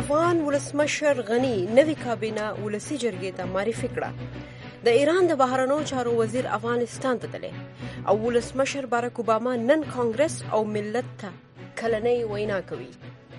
افغان ولسمشر غني نوی کابینه ولسی جرګې ته معرفي کړه. د ایران د بهرنیو چارو وزیر افغانستان ته تللی او ولسمشر بارک اوباما نن کانګرس او ملت ته کلنۍ وینا کوي.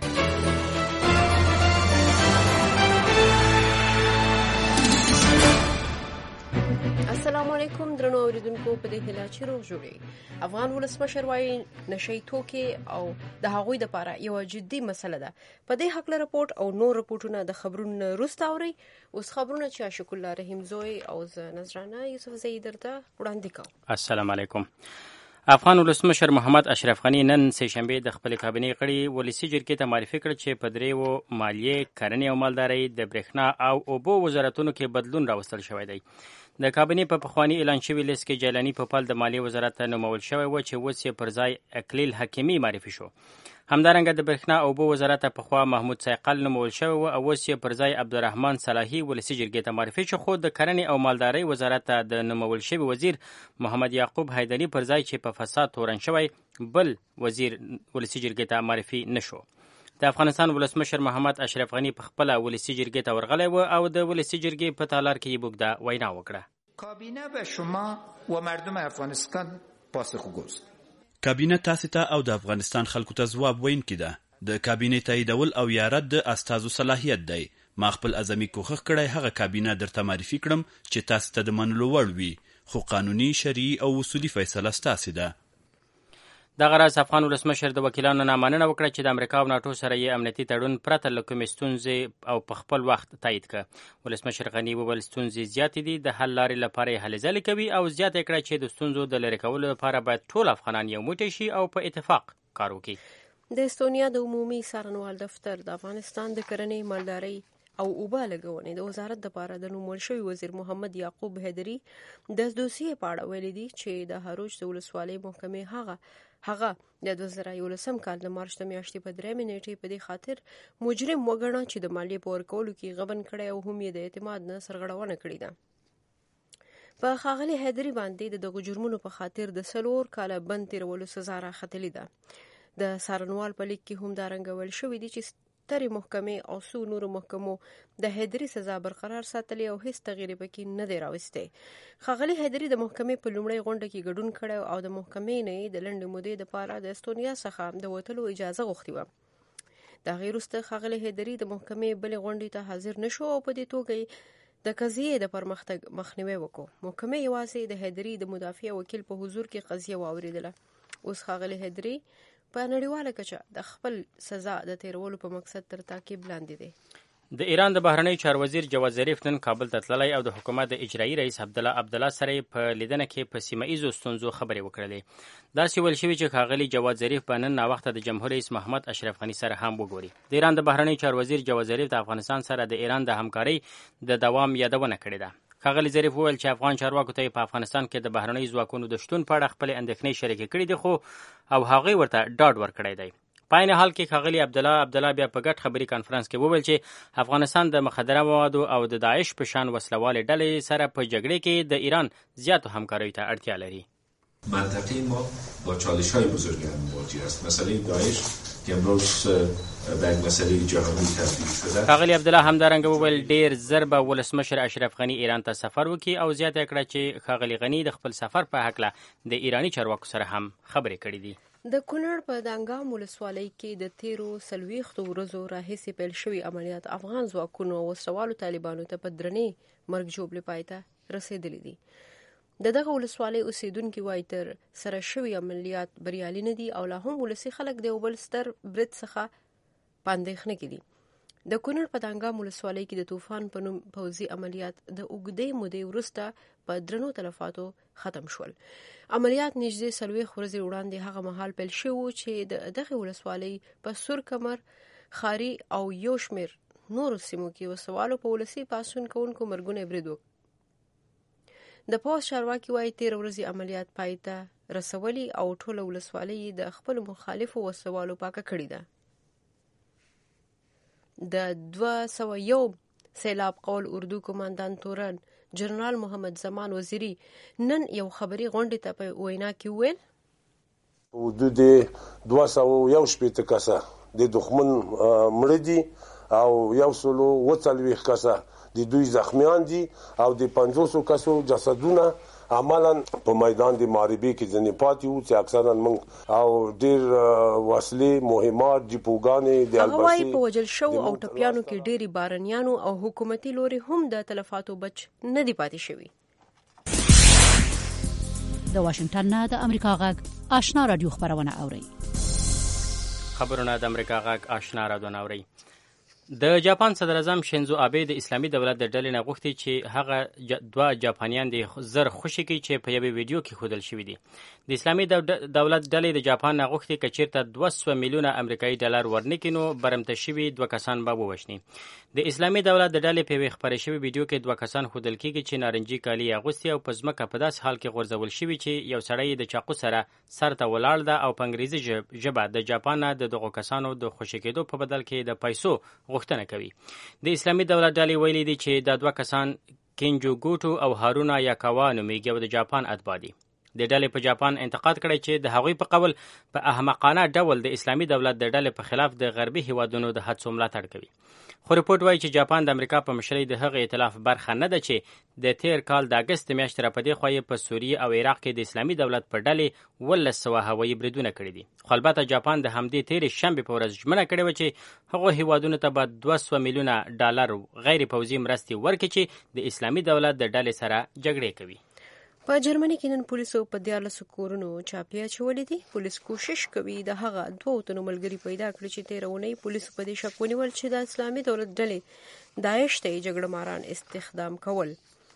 السلام علیکم درنو اوریدونکو، په دې هیله چې روغ جوړئ. افغان ولسمشر وایي نشي توکي او د هغوی دپاره یوه جدي مسله ده. په دې هکله رپورټ او نور رپورټونه د خبرونو وروسته اورئ. اوس خبرونه چې عاشق الله رحیم زوی او زه نذرانه یوسف زئی درته وړاندې کوم. السلام علیکم. افغان ولسمشر محمد اشرف غني نن سه شنبه د خپل کابینې غړي ولسی جرګې ته معرفي کړ چې په دریو مالیې، کرنې او مالدارۍ، د برېښنا او اوبو وزارتونو کې بدلون راوستل شوی دی. د کابینې په پخواني اعلان شوي لیست کې جیلاني په پل د مالیې وزارت ته نومول شوی و چې اوس یې پر ځای اکلیل حکیمي معرفي شو. همدارنګه د برېښنا او اوبو وزارت ته پخوا محمود سیقل نومول شوی و او اوس یې پر ځای عبدالرحمن صلاحي ولسي جرګې ته معرفي شو. خو د کرنې او مالدارۍ وزارت ته د نومول شوي وزیر محمد یعقوب حیدري پر ځای چې په فساد تورن شوی بل وزیر ولسي جرګې ته معرفي نشو. د افغانستان ولسمشر محمد اشرف غني په خپله ولسي جرګې ته ورغلی و او د ولسي جرګې په تالار کې یې اوږده وینا وکړه. کابینه به شما و مردم افغانستان پاسخگوست. کابینه تاسو ته او د افغانستان خلکو ته ځواب ویونکې ده. د کابینې تاییدول او یا رد د استازو صلاحیت دی. ما خپل اعظمي کوښښ کړی هغه کابینه درته معرفي کړم چې تاسو ته د منلو وړ وي، خو قانوني، شرعي او اصولي فیصله ستاسې ده. دغه راز افغان ولسمشر د وکیلانو نه مننه وکړه چې د امریکا او ناټو سره یې امنیتي تړون پرته له کومې ستونزې او په خپل وخت تایید کړه. ولسمشر غني وویل ستونزې زیاتې دي، د حل لارې لپاره یې هلې ځلې کوي او زیاته کړه چې د ستونزو د لرې کولو لپاره باید ټول افغانان یو موټی شي او په اتفاق کار وکړي. د استونیا د عمومي څارنوال دفتر د افغانستان د کرنې، مالدارۍ او اوبه لګونې د وزارت دپاره د نومول شوي وزیر محمد یعقوب حیدري د دوسیې په اړه ویلي دي چې د هروج د ولسوالۍ محکمې هغه د 2011 کال د مارچ د میاشتې په 3 نیټې په دې خاطر مجرم وګڼه چې د مالیې په ورکولو کې غبن کړی او هم یې د اعتماد نه سرغړونه کړې ده. په ښاغلي حیدري باندې د دغو جرمونو په خاطر د 4 کاله بند تېرولو سزا راختلې ده. د څارنوال په لیک کې هم دارنګه ویل شوي دي چې سترې محکمې او څو نورو محکمو د حیدري سزا برقرار ساتلې او هیڅ تغییر پکې نه دی راوستی. ښاغلي حیدري د محکمې په لومړۍ غونډه کې ګډون کړی او د محکمې نه د لنډې مودې دپاره د استونیا څخه د وتلو اجازه غوښتې وه. د هغې وروسته ښاغلي حیدري د محکمې بلې غونډې ته حاضر نه شو او په دې توګه یې د قضیې د پرمختګ مخنیوی وکړو. محکمې یوازې د حیدري د مدافع وکیل په حضور کې قضیه واورېدله. اوس ښاغلي حیدري په نړیواله کچه د خپل سزا د تیرولو په مقصد تر تعقیب لاندې دی. د ایران د بهرنیو چارو وزیر جواد ظریف نن کابل ته تللی او د حکومت د اجرایي رئیس عبدالله سره په لیدنه کې په سیمه ایزو ستونزو خبرې وکړلې. داسې ویل شوي چې ښاغلي جواد ظریف به نن ناوخته د جمهور رئیس محمد اشرف غني سره هم وګوري. د ایران د بهرنیو چارو وزیر جواد ظریف د افغانستان سره د ایران د همکارۍ د دوام یادونه کړې ده. ښاغلي ظریف وویل چې افغان چارواکو ته په افغانستان کې د بهرنیو ځواکونو د شتون په اړه خپلې اندېښنې شریکې کړې دي، خو او هغوی ورته ډاډ ورکړی دی. په عین حال کې ښاغلي عبدالله بیا په ګډ خبري کانفرنس کې وویل چې افغانستان د مخدره موادو او د داعش په شان وسلوالې ډلې سره په جګړه کې د ایران زیاتو همکاریو ته اړتیا لري. منطقه ما با چالش‌های بزرگی مواجه است. مسئله داعش که امروز به یک مسئله جهانی تبدیل شده. ښاغلي عبدالله همدارنګه وویل ډیر زر به ولسمشر اشرف غني ایران ته سفر وکړي او زیاته کړه چې ښاغلي غني د خپل سفر په هکله د ایراني چارواکو سره هم خبرې کړې دي. د کونړ په دانګام ولسوالۍ کې د تیرو 40 ورځو راهیسې پیل شوي عملیات افغان ځواکونو او وسلوالو طالبانو ته په درنې مرګ ژوبلې پای ته رسېدلي دي. د دغه ولسوالۍ اوسیدونکي وایي تر سره شوي عملیات بریالي نه دي او لا هم ولسي خلک د یو بل ستر برید څخه په اندېښنه کې دي. د کونړ په دانګام ولسوالۍ کې د طوفان په نوم پوځي عملیات د اوږدې مودې وروسته په درنو تلفاتو ختم شول. عملیات نږدې 40 ورځې وړاندې هغه مهال پیل شوي چې د دغې ولسوالۍ په سور کمر، خاري او یو شمېر نورو سیمو کې وسوالو په ولسي پاڅون کوونکو مرګونی برید وکړ. د پوځ چارواکي وایي 13 ورځې عملیات پای ته رسولي او ټوله ولسوالۍ د خپلو مخالفو وسوالو پاکه کړې ده. د 201 سیلاب قول اردو کماندان تورن جنرال محمد زمان وزیری نن یو خبري غونډې ته په وینا کې وویل حدود 201 کسه د دښمن مړه دي او 140 کسه د دوی زخمیان دي او د 500 کسو جسدونه عملاً په میدان د معربي کې ځنې پاتې وو چې اکثرا موږ او ډېر وسلې مهمات جپوګانې د الباسي په وجل شو او ټپیانو کې ډېری بارنیانو او حکومتي لوري هم د تلفاتو بچ نه دی پاتې شوی. د واشنگټن نه د امریکا غږ آشنا رادیو خبرونه اوري. خبرونه د امریکا غږ آشنا رادیو اوري. د جاپان صدر اعظم شینزو آبه د اسلامي دولت د ډلې نه غوښتي چې هغه دوه جاپانیان د زر خوشي کوي چې په یوه ویډیو کې ښودل شوي دي. د اسلامي دولت ډلې د جاپان نه غوښتي که چیرته 200 میلیونه امریکایي ډالر ورنکړي نو برمته شوي دوه کسان به ووژني. د اسلامي دولت د ډلې په یوې خپرې شوې ویډیو کې دوه کسان ښودل کېږي چې نارنجي کالي اغوستي او په ځمکه په داسې حال کې غورځول شوي چې یو سړی د چاقو سره سر ته ولاړ ده او په انګریزي ژبه د جاپان نه د دغو کسانو د خوشي کېدو په بدل کې د پیسو غوښتنه کوي. د اسلامي دولت ډلې ویلي دي چې دا دوه کسان کینجو ګوټو او هارونا یاکاوا نومیږي او د جاپان اتباع دي. د ډلې په جاپان انتقاد کړی چې د هغوی په قول په احمقانه ډول د اسلامي دولت د ډلې په خلاف د غربي هیوادونو د هڅو ملاتړ کوي. خو رپورټ وایي چې جاپان د امریکا په مشرۍ د هغه ائتلاف برخه نه ده چې د تیر کال د اګست میاشتې راپدې خوا یې په سوریه او عراق کې د اسلامي دولت په ډلې 1200 هوایي بریدونه کړي دي. خو البته جاپان د همدې تیرې شنبې په ورځ ژمنه کړې وه چې هغو هیوادونو ته به 200 میلیونه ډالر غیر پوځي مرستې ورکړي چې د اسلامي دولت د ډلې سره جګړې کوي. په جرمني کې نن پولیسو په 14 کورونو چاپې اچولې دي. پولیس کوشش کوي د هغه 2 تنو ملګري پیدا کړي چې 13 اونۍ پولیسو په دې شک ونیول چې د اسلامي دولت ډلې داعش ته جګړه ماران استخدام کول.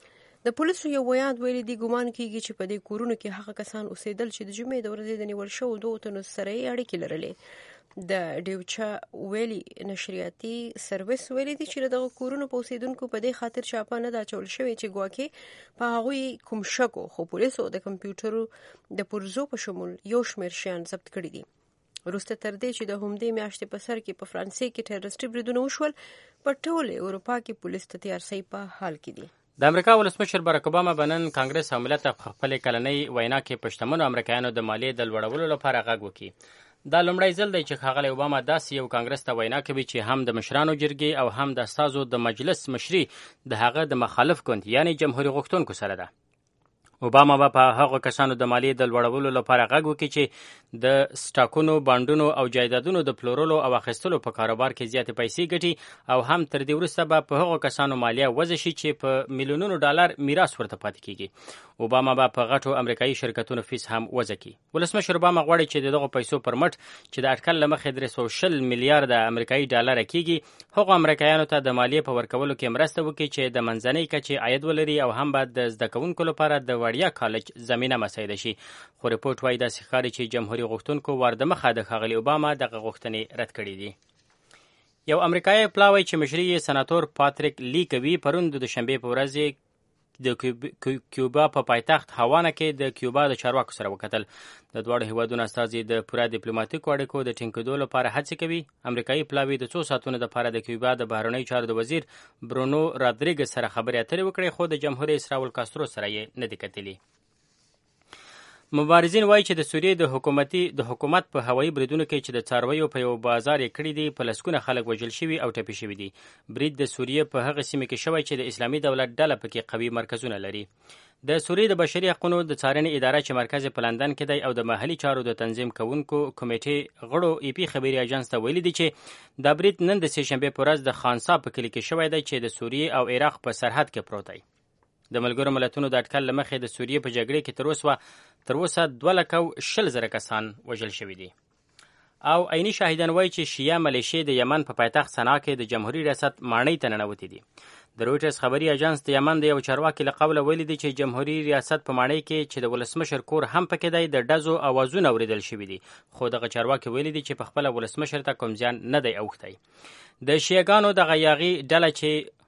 د پولیسو یو ویان ویلي دی ګومان کیږي چې په دې کورونو کې هغه کسان اوسېدل چې د جمعې د ورځې د نیول شوو 2 تنو سره اړیکې لرلې. د ډیوچا ویلي نشریاتي سرویس ویلي دی چې دغه کورونو په اوسیدونکو په دې خاطر چاپه نه دا چول شوی چې ګواکې په هغوی کوم شکو، خو پولیسو د کمپیوټرو د پرزو په شمول یو شمېر شیان ضبط کړي دي. وروسته تر دې چې د همدې میاشتې په سر کې په فرانسې کې ټیررسټي بریدونه وشول، په ټولې اروپا کې پولیس د تیارسۍ په حال کې دي. د امریکا ولسمشر باراک اوباما به نن کانګرس او ملت ته په خپلې کلنۍ وینا کې په شتمنو امریکایانو د مالیې د لوړولو لپاره غږ وکړي. دا لومړی ځل دی چې ښاغلی اوباما داسې یو کانګرس ته وینا کوي چې هم د مشرانو جرګې او هم د استازو د مجلس مشري د هغه د مخالف ګوند یعنی جمهوري غوښتونکو سره ده. اوباما به په هغو کسانو د مالیې د لوړولو لپاره غږ وکړي چې د سټاکونو، بانډونو او جایدادونو د پلورلو او اخیستلو په کاروبار کې زیاتې پیسې ګټي، او هم تر دې وروسته به په هغو کسانو مالیه وضع شي چې په میلیونونو ډالر میراث ورته پاتې کیږي. اوباما به په غټو امریکایي شرکتونو فیس هم وضع کړي. ولسمشر اوباما غواړي چې دغه پیسو پر مټ چې د اټکل له مخې 360 میلیارډ امریکایي ډالر کیږي، هغو امریکایانو ته د مالیې په ورکولو کې مرسته وکړي چې د منځنۍ کچې عاید ولري او هم به د زده کوونکو لپاره د وړیا کالج زمینه مساعده شي. خو رپورټ وایي داسې ښکاري چې جمهوري غوښتونکو واردمخه د ښاغلي اوباما دغه غوښتنې رد کړي دي. یو امریکایي پلاوی چې مشري یې سناتور پاتریک لی کوي پرون د دوشنبې په ورځ د کیوبا په پایتخت هاوانا کې د کیوبا د چارواکو سره وکتل. د دواړو هیوادونو استازي د پوره ډیپلوماټیکو اړیکو د ټینګېدو لپاره هڅې کوي. امریکایي پلاوی د 2 ساعتونو لپاره د کیوبا د بهرنیو چارو د وزیر برونو رادریګز سره خبرې اترې وکړې، خو د جمهور رئیس راول کاسترو سره یې نه دي کتلي. مبارزین وایي چې د سوریې د حکومت په هوایي بریدونو کې چې د څارویو په یو بازار یې کړي دي، په لسګونه خلک وژل شوي او ټپي شوي دي. برید د سوریې په هغه سیمه کې شوی چې د اسلامي دولت ډله پکې قوي مرکزونه لري. د سوریې د بشري حقوقو د څارنې اداره چې مرکز په لندن کې دی او د محلي چارو د تنظیم کوونکو کمیټې غړو ای پی خبري اژانس ته ویلي دي چې دا برید نن د سه شنبه په ورځ د خانسا په کلی کې شوی دی چې د سوریې او عراق په سرحد کې پروت دی. د ملګرو ملتونو د اټکل له مخې د سوریې په جګړې کې تر اوسه 2,20,000 کسان وژل شوي دي. او عیني شاهدان وایي چې شیعه ملیشې د یمن په پایتخت سنا کې د جمهوریت ریاست ماڼۍ ته ننوتې دي. د رویټرز خبري اژانس د یمن د یو چارواکي له قوله ویلي دي چې جمهوریت ریاست په ماڼۍ کې چې د ولسمشر کور هم پکې دی د ډزو اوازونه اوریدل شوي دي، خو دغه چارواکي ویلي دي چې په خپله ولسمشر ته کوم زیان نه دی اوښتی. د شیعهګانو دغه یاغي ډله چې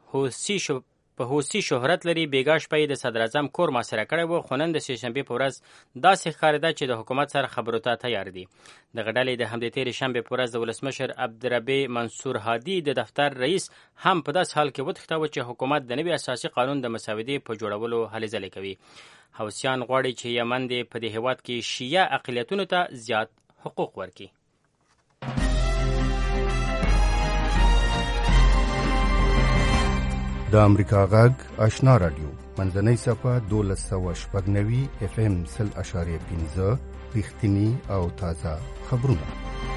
په حوثي شهرت لري بیګا شپه د صدر اعظم کور محاصره کړی و، خو نن د سه شنبې په ورځ داسې ښکارېده چې د حکومت سره خبرو ته تیار دي. دغه ډلې د همدې تېرې شنبې په ورځ د ولسمشر عبدالربی منصور هادي د دفتر رئیس هم په داسې حال کې وتښتاوه چې حکومت د نوي اساسي قانون د مسودې په جوړولو هلې ځلې کوي. حوثیان غواړي چې یمن دې په دې هېواد کې شیعه اقلیتونو ته زیات حقوق ورکړي. د امریکا غږ آشنا رادیو منځنۍ صفحه 1290 FM 0.5 رښتینی او تازه خبرونه.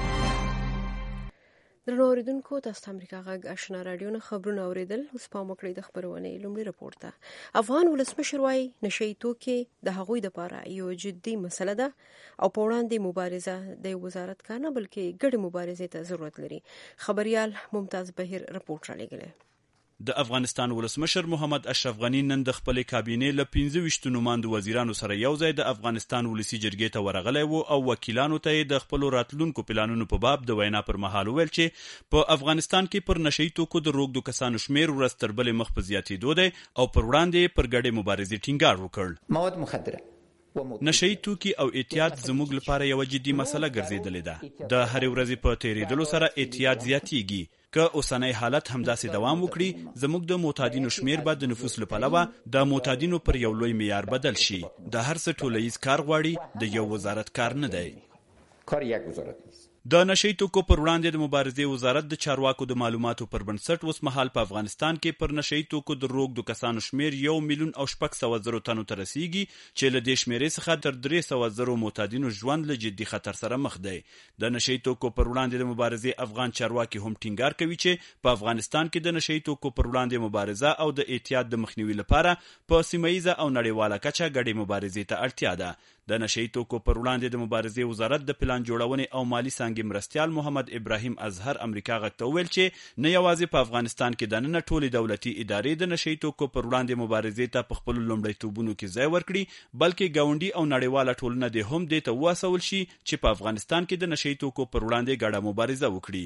درنو اوریدونکو تاسو ته امریکا غږ آشنا رادیو نه خبرونه اوریدل. اوس په مکړې د خبرونه لومړی راپور ته. افغان ولسمشر وايي نشئی توکي د هغوی لپاره یو جدي مسله ده او په وړاندې مبارزه د وزارت کار نه بلکې ګډې مبارزې ته ضرورت لري. خبريال ممتاز بهیر راپور رالیږلی. د افغانستان ولسمشر محمد اشرف غنی نن د خپل کابینې له 15 نوماندو وزیرانو سره یو ځای د افغانستان ولسی جرګې ته ورغلی وو او وکیلانو ته د خپل راتلونکو پلانونو په باب د وینا پر مهال ویل چې په افغانستان کې پر نشئی توکو د روغدو کسانو شمیر ورځ تر بلې مخ په زیاتېدو دی او پر وړاندې پر ګډې مبارزې ټینګار وکړ. مواد مخدره نشئی توکي او احتیاط زموږ لپاره یو جدي مسله ګرځېدلې ده. د هر ورځې په تیریدلو سره احتیاط زیاتېږي. که اوسنۍ حالت همداسې دوام وکړي زموږ د معتادینو شمیر به د نفوس له پلوه د معتادینو پر یو لوی معیار بدل شي. د هر څه ټولیز کار غواړي، د یو وزارت کار نه دی. کار یک وزارت نیست. د نشئی توکو پر وړاندې د مبارزې وزارت د چارواکو د معلوماتو پر بنسټ اوس مهال په افغانستان کې پر نشئی توکو د روغدو کسانو شمیر 1,600,000 تنو ته رسیږي چې له دې شمیرې څخه تر 300,000 معتادینو ژوند له جدي خطر سره مخ دی. د نشئی توکو پر وړاندې د مبارزې افغان چارواکي هم ټینګار کوي چې په افغانستان کې د نشئی توکو پر وړاندې مبارزه او د احتیاط د مخنیوي لپاره په سیمه‌ییزه او نړیواله کچه ګډې مبارزې ته اړتیا ده. د نشئی توکو پر وړاندې د مبارزې وزارت د پلان جوړونې او مالی څانګې مرستیال محمد ابراهیم اظهر امریکا غږ ته وویل چې نه یوازې په افغانستان کې دننه ټولې دولتي ادارې د نشئی توکو پر وړاندې مبارزې ته په خپلو لومړیتوبونو کې ځای ورکړي بلکې ګاونډي او نړیواله ټولنه دې هم دې ته وهڅول شي چې په افغانستان کې د نشئی توکو پر وړاندې ګډه مبارزه وکړي.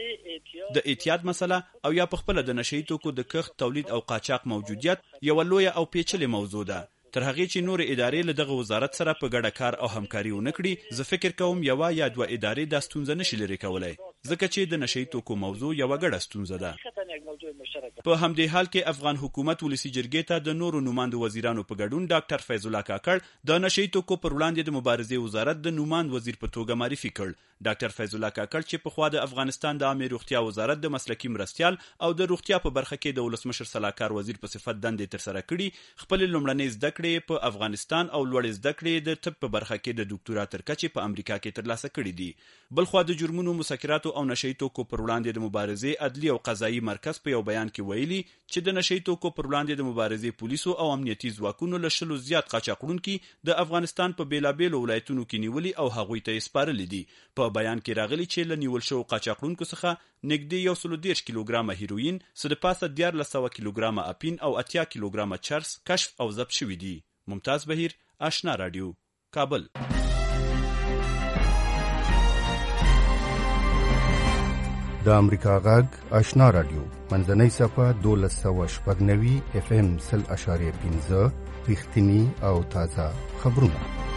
د احتیاط مسله او یا په خپله د نشئی توکو د کښت تولید او قاچاق موجودیت یوه لویه او پیچلې موضوع ده. تر هغې چې نور ادارې له دغه وزارت سره په ګډه کار او همکاري ونه کړي زه فکر کوم یوه یا دوه ادارې دا ستونزه نشي لرې کولی ځکه چې د نشئی توکو موضوع یوه ګډه ستونزه ده. په همدې حال کې افغان حکومت ولسی جرګې ته د نورو نوماندو وزیرانو په ګډون ډاکټر فیض الله کاکړ د نشئی توکو پر وړاندې د مبارزې وزارت د نوماند وزیر په توګه معرفي کړ. ډاکټر فیض الله کاکړ چې پخوا د افغانستان د عامه روغتیا وزارت د مسلکي مرستیال او د روغتیا په برخه کې د ولسمشر صلاحکار وزیر په صفت دندې ترسره کړي خپل لومړنۍ زده کړې په افغانستان او لوړې زده کړې د طب په برخه کې د ډاکټورا تر کچې په امریکا کې ترلاسه کړي دي. بلخوا د جرمونو مسکراتو او نشئی توکو پر وړاندې د مبارزې عدلي او قضایي مرکز په یو بیان کې ویلي چې د نشئی توکو پر وړاندې د مبارزې پولیسو او امنیتي ځواکونو له 100 زیات قاچاقونکي د افغانستان په بیلابیلو ولایتونو کې نیولي او هغوی ته یې سپارلي دي. په بیان کې راغلي چې له نیول شوو قاچاقونکو څخه نږدې 130 کیلوګرامه هیروین، څه د پاسه 1400 کیلوګرامه اپین او 80 کیلوګرامه چرس کشف او ضبط شوي دي. ممتاز بهیر، آشنا رادیو، کابل. د امریکا غږ آشنا رادیو منځنۍ صفحه 1290 FM 0.5 رښتینی او تازه خبرونه.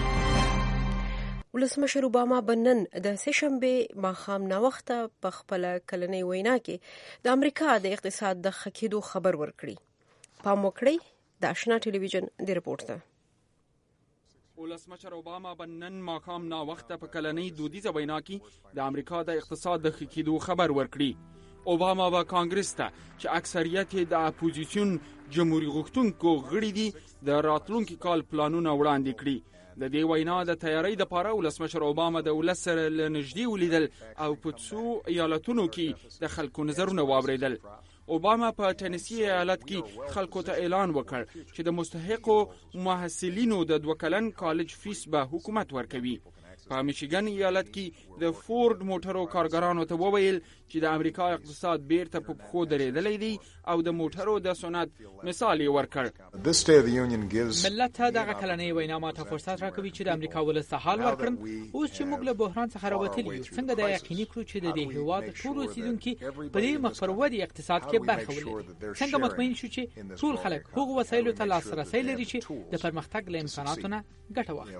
ولسمشر اوباما بنن د سهشنبه ماښام ناوخته په خپل کلنۍ وینا کې د امریکا د اقتصاد د ښه کېدو خبر ورکړي. پام وکړئ د آشنا ټلویزیون د رپورټ ته. ولسمشر اوباما بنن ماښام ناوخته په کلنۍ دودیزه وینا کې د امریکا د اقتصاد د ښه کېدو خبر ورکړي. اوباما و کانګرس ته چې اکثریت د اپوزیسیون جمهوریت غوښتونکو غړي دي د راتلونکي کال پلانونه وړاندې کړي. د دې وینا د تیاری لپاره ولسمشر اوباما د ولس سره نږدې ولیدل او په څو ایالتونو کې د خلکو نظرونه واوریدل. اوباما په ټنسی ایالت کې خلکو ته اعلان وکړ چې د مستحقو محصلینو د 2 کلن کالج فیس به حکومت ورکوي. په میشیګن ایالت کې د فورد موټرو کارګرانو ته وویل چې د امریکا اقتصاد بیرته په پښو درېدلی دی او د موټرو د صنعت مثال یې ورکړ. ملت ته دغه کلنۍ وینا ماته فرصت راکوي چې د امریکا ولس ته حال ورکړم. اوس چې موږ له بحران څخه راوتلي یو څنګه دا یقیني کړو چې د دې هېواد ټول اوسیدونکي په دې مخ پر ودې اقتصاد کې برخه ولري. څنګه مطمئن شو چې ټول خلک هغو وسایلو ته لاسرسی لري چې د پرمختګ له امکاناتو نه ګټه واخلي.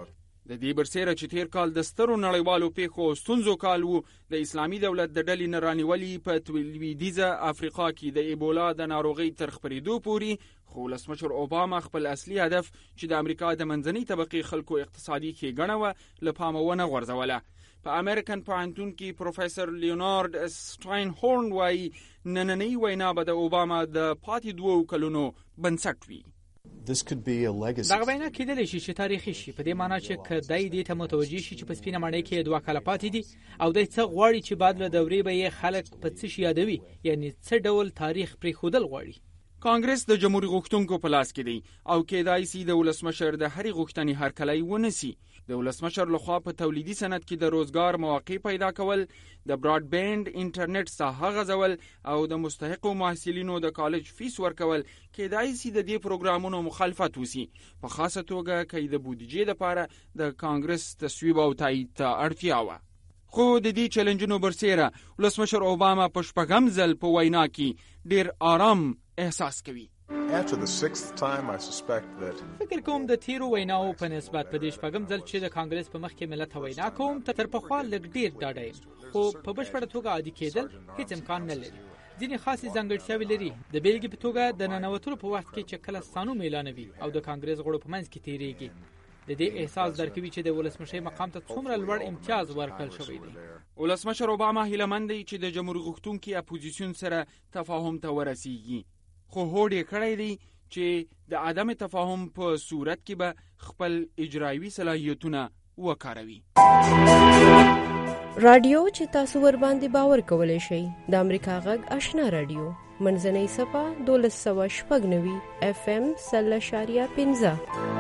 د دې برسېره چې تیر کال د سترو نړیوالو پیښو او ستونزو کال و، د اسلامي دولت د ډلې نه رانیولي په لویدیځه افریقا کې د ایبولا د ناروغۍ تر خپرېدو پورې، خو ولسمشر اوباما خپل اصلي هدف چې د امریکا د منځنۍ طبقې خلکو اقتصادي ښېګڼه وه له پامه ونه غورځوله. په امریکن پوهنتون کې پروفیسر لیونارد سټاینهورن وایي نننۍ وینا به د اوباما د پاتې 2 کلونو بنسټ وي. دغه وینا کېدلی شي چې تاریخي شي، په دې معنی چې که دی دې ته متوجه شي چې په سپینه ماڼۍ کې 2 کاله پاتې دي او دی څه غواړي چې بعد له دورې به یې خلک په څه شي یادوي، یعنی څه ډول تاریخ پرېښودل غواړي. کانګرس د جمهوریت غوښتونکو په لاس کې دی او کېدای شي د ولسمشر د هرې غوښتنې هرکلی ونسی. د ولسمشر لخوا په تولیدي صنعت کې د روزګار مواقع پیدا کول، د براډ بینډ انټرنیټ ساحه غځول او د مستحقو محصلینو د کالج فیس ورکول کېدای شي د دې پروګرامونو مخالفت وسی، په خاصه توګه کې د بودیجې لپاره د کانګرس تصویب او تایید ته اړتیا وه. خو د دې چیلنجونو برسېره ولسمشر اوباما په 6م ځل په وینا کې ډیر آرام احساس کوي. فکر کوم د تیرو ویناو په نسبت په دې 6م ځل چې د کانګرس په مخ کې ملت وینا کوم تر پخوا لږ ډیر ډاډه یم، خو په بشپړه توګه عادي کېدل هیڅ امکان نه لري. ځینې خاصې ځانګړتیاوې لري، د بیلګې په توګه د ننوتلو په وخت کې چې کله ستانو اعلانوي او د کانګرس غړو په منځ کې تیریږي، د دې احساس درکوي چې د ولسمشر مقام ته څومره لوړ امتیاز ورکړل شوی دی. ولسمشر اوباما هیله مند دی چې د جمهوریت غوښتونکي اپوزیسیون سره تفاهم ته ورسیږي، خو هوډ یې کړی دی چې د عدم تفاهم په صورت کې به خپل اجرایوي صلاحیتونه وکاروي. رادیو چې تاسو ور باندې باور کولای شئ د امریکا غږ آشنا رادیو منځنۍ صفه 1290 FM 0.15.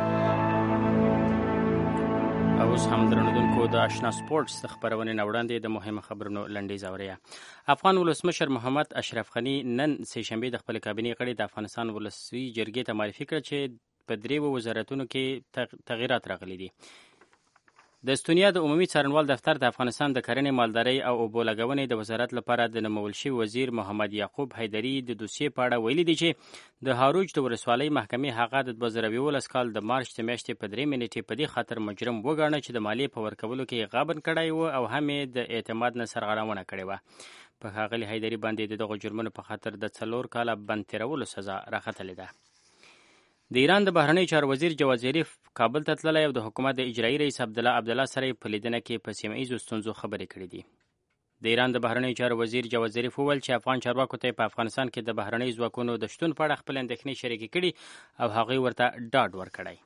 اوس هم درنودونکو د آشنا سپورتس د خبرونې نه وړاندې د مهمو خبرونو لنډیز اورئ. افغان ولسمشر محمد اشرف غني نن سه شنبه د خپل کابینې غړي د افغانستان ولسي جرګې ته معرفي کړ چې په 3 وزارتونو کې تغییرات راغلي دي. د استونیا د عمومي څارنوال دفتر د افغانستان د کرنې، مالدارۍ او اوبو لګونې د وزارت لپاره د نومول شوي وزیر محمد یعقوب حیدري د دوسیې په اړه ویلي دي چې د هاروج د ولسوالۍ محکمې هغه د 2011 کال د مارچ د میاشتې په 3 منېټې په دې خاطر مجرم وګاڼه چې د مالیې په ورکولو کې غابن کړی و او هم د اعتماد نه سرغړونه کړې وه. په ښاغلي حیدري باندې دغه جرمونو په خاطر د 4 کاله بند تېرولو سزا راختلې ده. د ایران د بهرنی چارو وزیر جواد ظریف کابل ته تللی او د حکومت د اجرایي رئیس عبدالله سره په لیدنه کې په سیمه ایزو ستونزو خبرې کړې دي. د ایران د بهرنی چارو وزیر جواد ظریف وویل چې افغان چارواکو ته په افغانستان کې د بهرنی ځواکونو د شتون په اړه خپل اندېښنې شریکې کړي او هغوی ورته ډاډ ورکړی.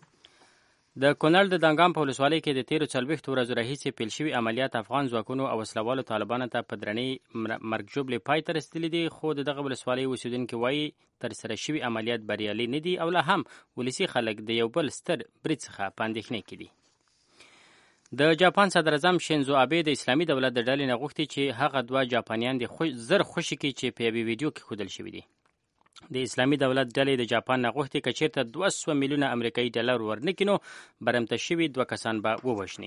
د کونړ د دانګام په ولسوالۍ کې د 13 ورځو راهیسې پیل شوي عملیات افغان ځواکونو او وسلوالو طالبانو ته په درنې مرګ ژوبلې پای ته رسېدلي دي، خو د دغه ولسوالۍ اوسېدونکي وایي ترسره شوي عملیات بریالي نه دي او لا هم ولسي خلک د یو بل ستر برید څخه په اندېښنې کې دي. د جاپان صدراعظم شینزو آبې د اسلامي دولت د ډلې نه غوښتي چې هغه 2 جاپانیان د زر خوشي کړي چې په یوې ویډیو کې ښودل شوي دي. د اسلامي دولت ډلې د جاپان نه غوښتي که چېرته 200 میلیونه امریکایي ډالر ورنکړي نو برمته شوي 2 کسان به ووژني.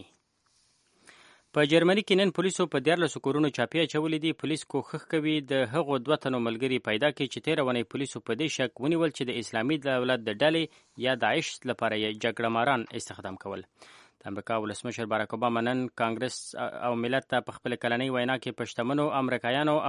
په جرمني کې نن پولیسو په 14 کورونو چاپې اچولې دي. پولیس کوښښ کوي د هغو 2 تنو ملګري پیدا کړي چې تېره اونۍ پولیسو په دې شک ونیول چې د اسلامي دولت د ډلې یا داعش لپاره یې جګړه ماران استخدام کول. د امریکا ولسمشر باراک اوباما نن کانګرس او ملت ته په خپل کلنۍ وینا کې پښتمنو امریکایانو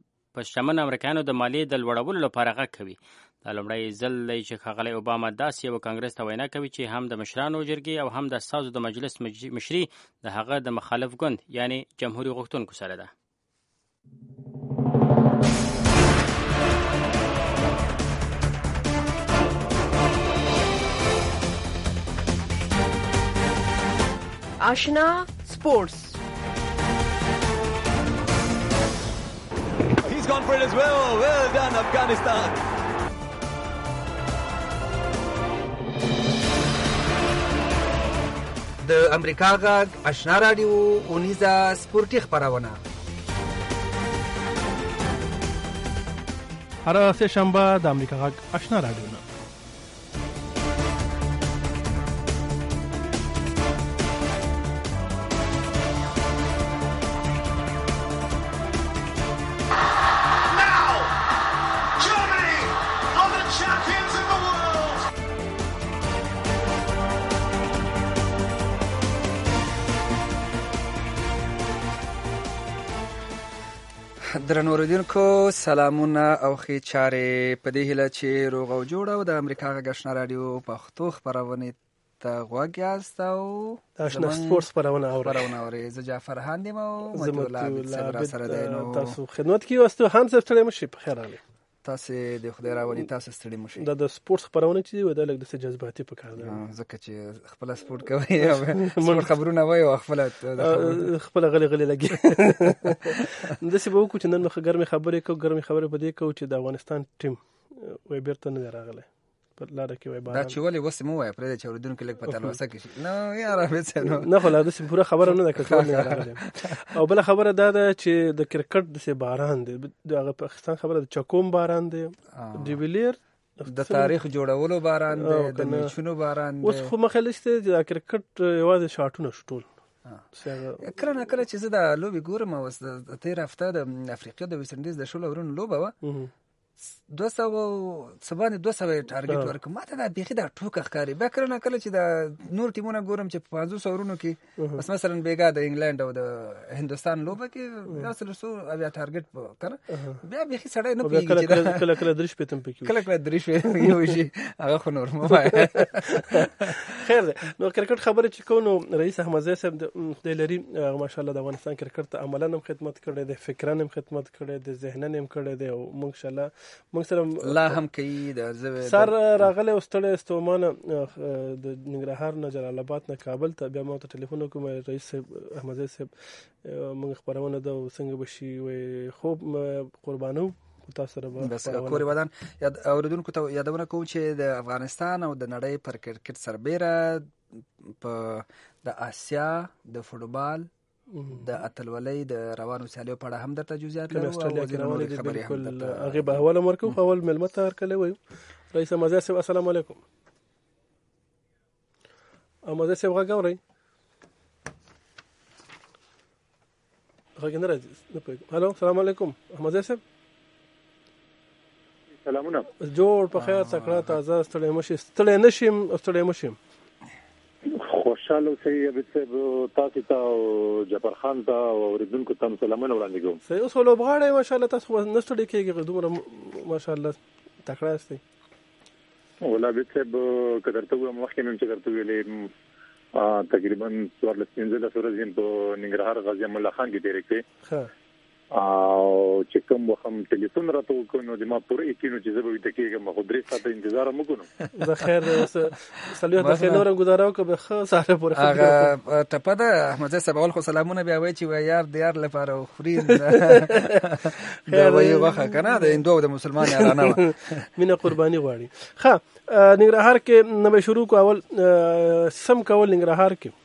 د مالیې د لوړولو لپاره غږ کوي. دا لومړی ځل دی چې ښاغلی اوباما داسې یو کانګرس ته وینا کوي چې هم د مشرانو جرګې او هم د استازو د مجلس مشري د هغه د مخالف ګوند یعنی جمهوریت غوښتونکو سره ده. آشنا سپورتس. He's gone for it as well. Well done, Afghanistan. د امریکا غږ آشنا رادیو اونیزه سپورتي خبرونه هر سه شنبه د امریکا غږ آشنا رادیو نه درنو اوریدونکو سلامونه او ښې چارې په دې هیله چې روغ او جوړ او د امریکا غږ آشنا رادیو پښتو خپرونې ته غوږ یاست او آشنا سپورټس خپرونه اورئ. زه جعفر هاند یم او مطیع الله صاحب راسره دی. نو تاسو خدمت کې یاست. هم څه ستړي مشي په خیر راغلی. تاسو د خدای راوړي تاسو ستړي مشي. د سپورټس خبرونه چې وي د لګ د جذباتي په کار ده ځکه چې خپل سپورټ کوي او سپورټ خبرونه وایي او خپل غلي لګي. د څه به وکړو چې نن مخ ګرمي خبرې په دې کو چې د افغانستان ټیم وای بیرته نه راغلی په لاره کې وای باران. دا چې ولې وسه مو وای پرې چې اوریدونکو لګ په تلوسه کې نو یاره به نه خو لا د پوره خبره نه ده کړل نه راغلی. او بل خبره دا ده چې د کرکټ د باران دی د پاکستان خبره د چکوم باران دی ډیویلیر د تاریخ جوړولو باران دی د میچونو باران دی. اوس خو مخالسته د کرکټ یوازې شاټونه شټول کله کله چې زه د لوبي ګورم او د تیر هفته د افریقا د ویسټ انډیز د شول اورونو لوبه و 200 ټارګټ ورکړ. ماته دا بیخي دا ټوکه ښکاري. بیا کله کله چې د نور ټیمونه ګورم چې په 500 اورونو کې بس مثلا بیګا د انګلند او د هندستان لوبه کې بیا سلسو بیا ټارګټ کنه بیا بیخي سړی نه پیږي. کله درش پتم پکې کله درش یو شي هغه خو نور مو وای. خیر ده. نو کرکټ خبره چې کو نو رئیس احمد زاهد صاحب د لری ماشاءالله د افغانستان کرکټ ته عملاً هم خدمت کړی دی فکرن هم خدمت کړی دی ذهنن هم کړی دی او ماشاءالله موږ سره لا هم کوي د سر راغله او ستړی استومانه د ننګرهار نه جلال آباد نه کابل ته بیا ما ته ټلیفون وکم رئیس احمد زاهد صاحب موږ خبرونه ده څنګه بشي وي خوب قربانو تاسو سره بس کوري ودان اوریدونکو ته یادونه کوم چې د افغانستان او د نړۍ پر کرکټ سربېره په د آسیا د فوټبال د اتلولۍ د روانو سیالیو په اړه هم درته جزئیات لرو او وزیر خبرې هم درته هغه به حواله ورکو. اول ملمت هرکله وي رئیس احمد زاهد صاحب السلام علیکم. احمد زاهد صاحب غاوري غاګنه راځي. هالو السلام علیکم احمد زاهد صاحب. سلامونه. جوړ په خیر تکړه تازه ستړي نشم خوشاله اوسئ. تاسو ته او جعفر خان ته او اوریدونکو ته سلامونه وړاندې کوم. صحیح. اوس لوبغاړی ماشاءالله تاسو نستړي کېږئ دومره ماشاءالله تکړه یاستئ. ولا بیت کدرته مخکې نن چې درته ویلې تقریبا 14-15 ورځې په ننګرهار غازی امان الله خان کې تیرې کړې او چې کوم وخت ټلیفون راته وکړ نو د ما پوره یقینو چې زه به ویده کېږم خو 3 ساعته انتظار هم وکړم. زه خیر سلویت د خیر نورم ګزاره وکړه به ښه ساره پوره هغه ټپه ده احمد زاهد صاحب اول خو سلامونه بیا وایي چې یار د یار لپاره خوري دا وایي واخه کنه د هندو او د مسلمان یارانه مینه قرباني غواړي. ښه ننګرهار کې نو شروع کو اول سم کول ننګرهار کې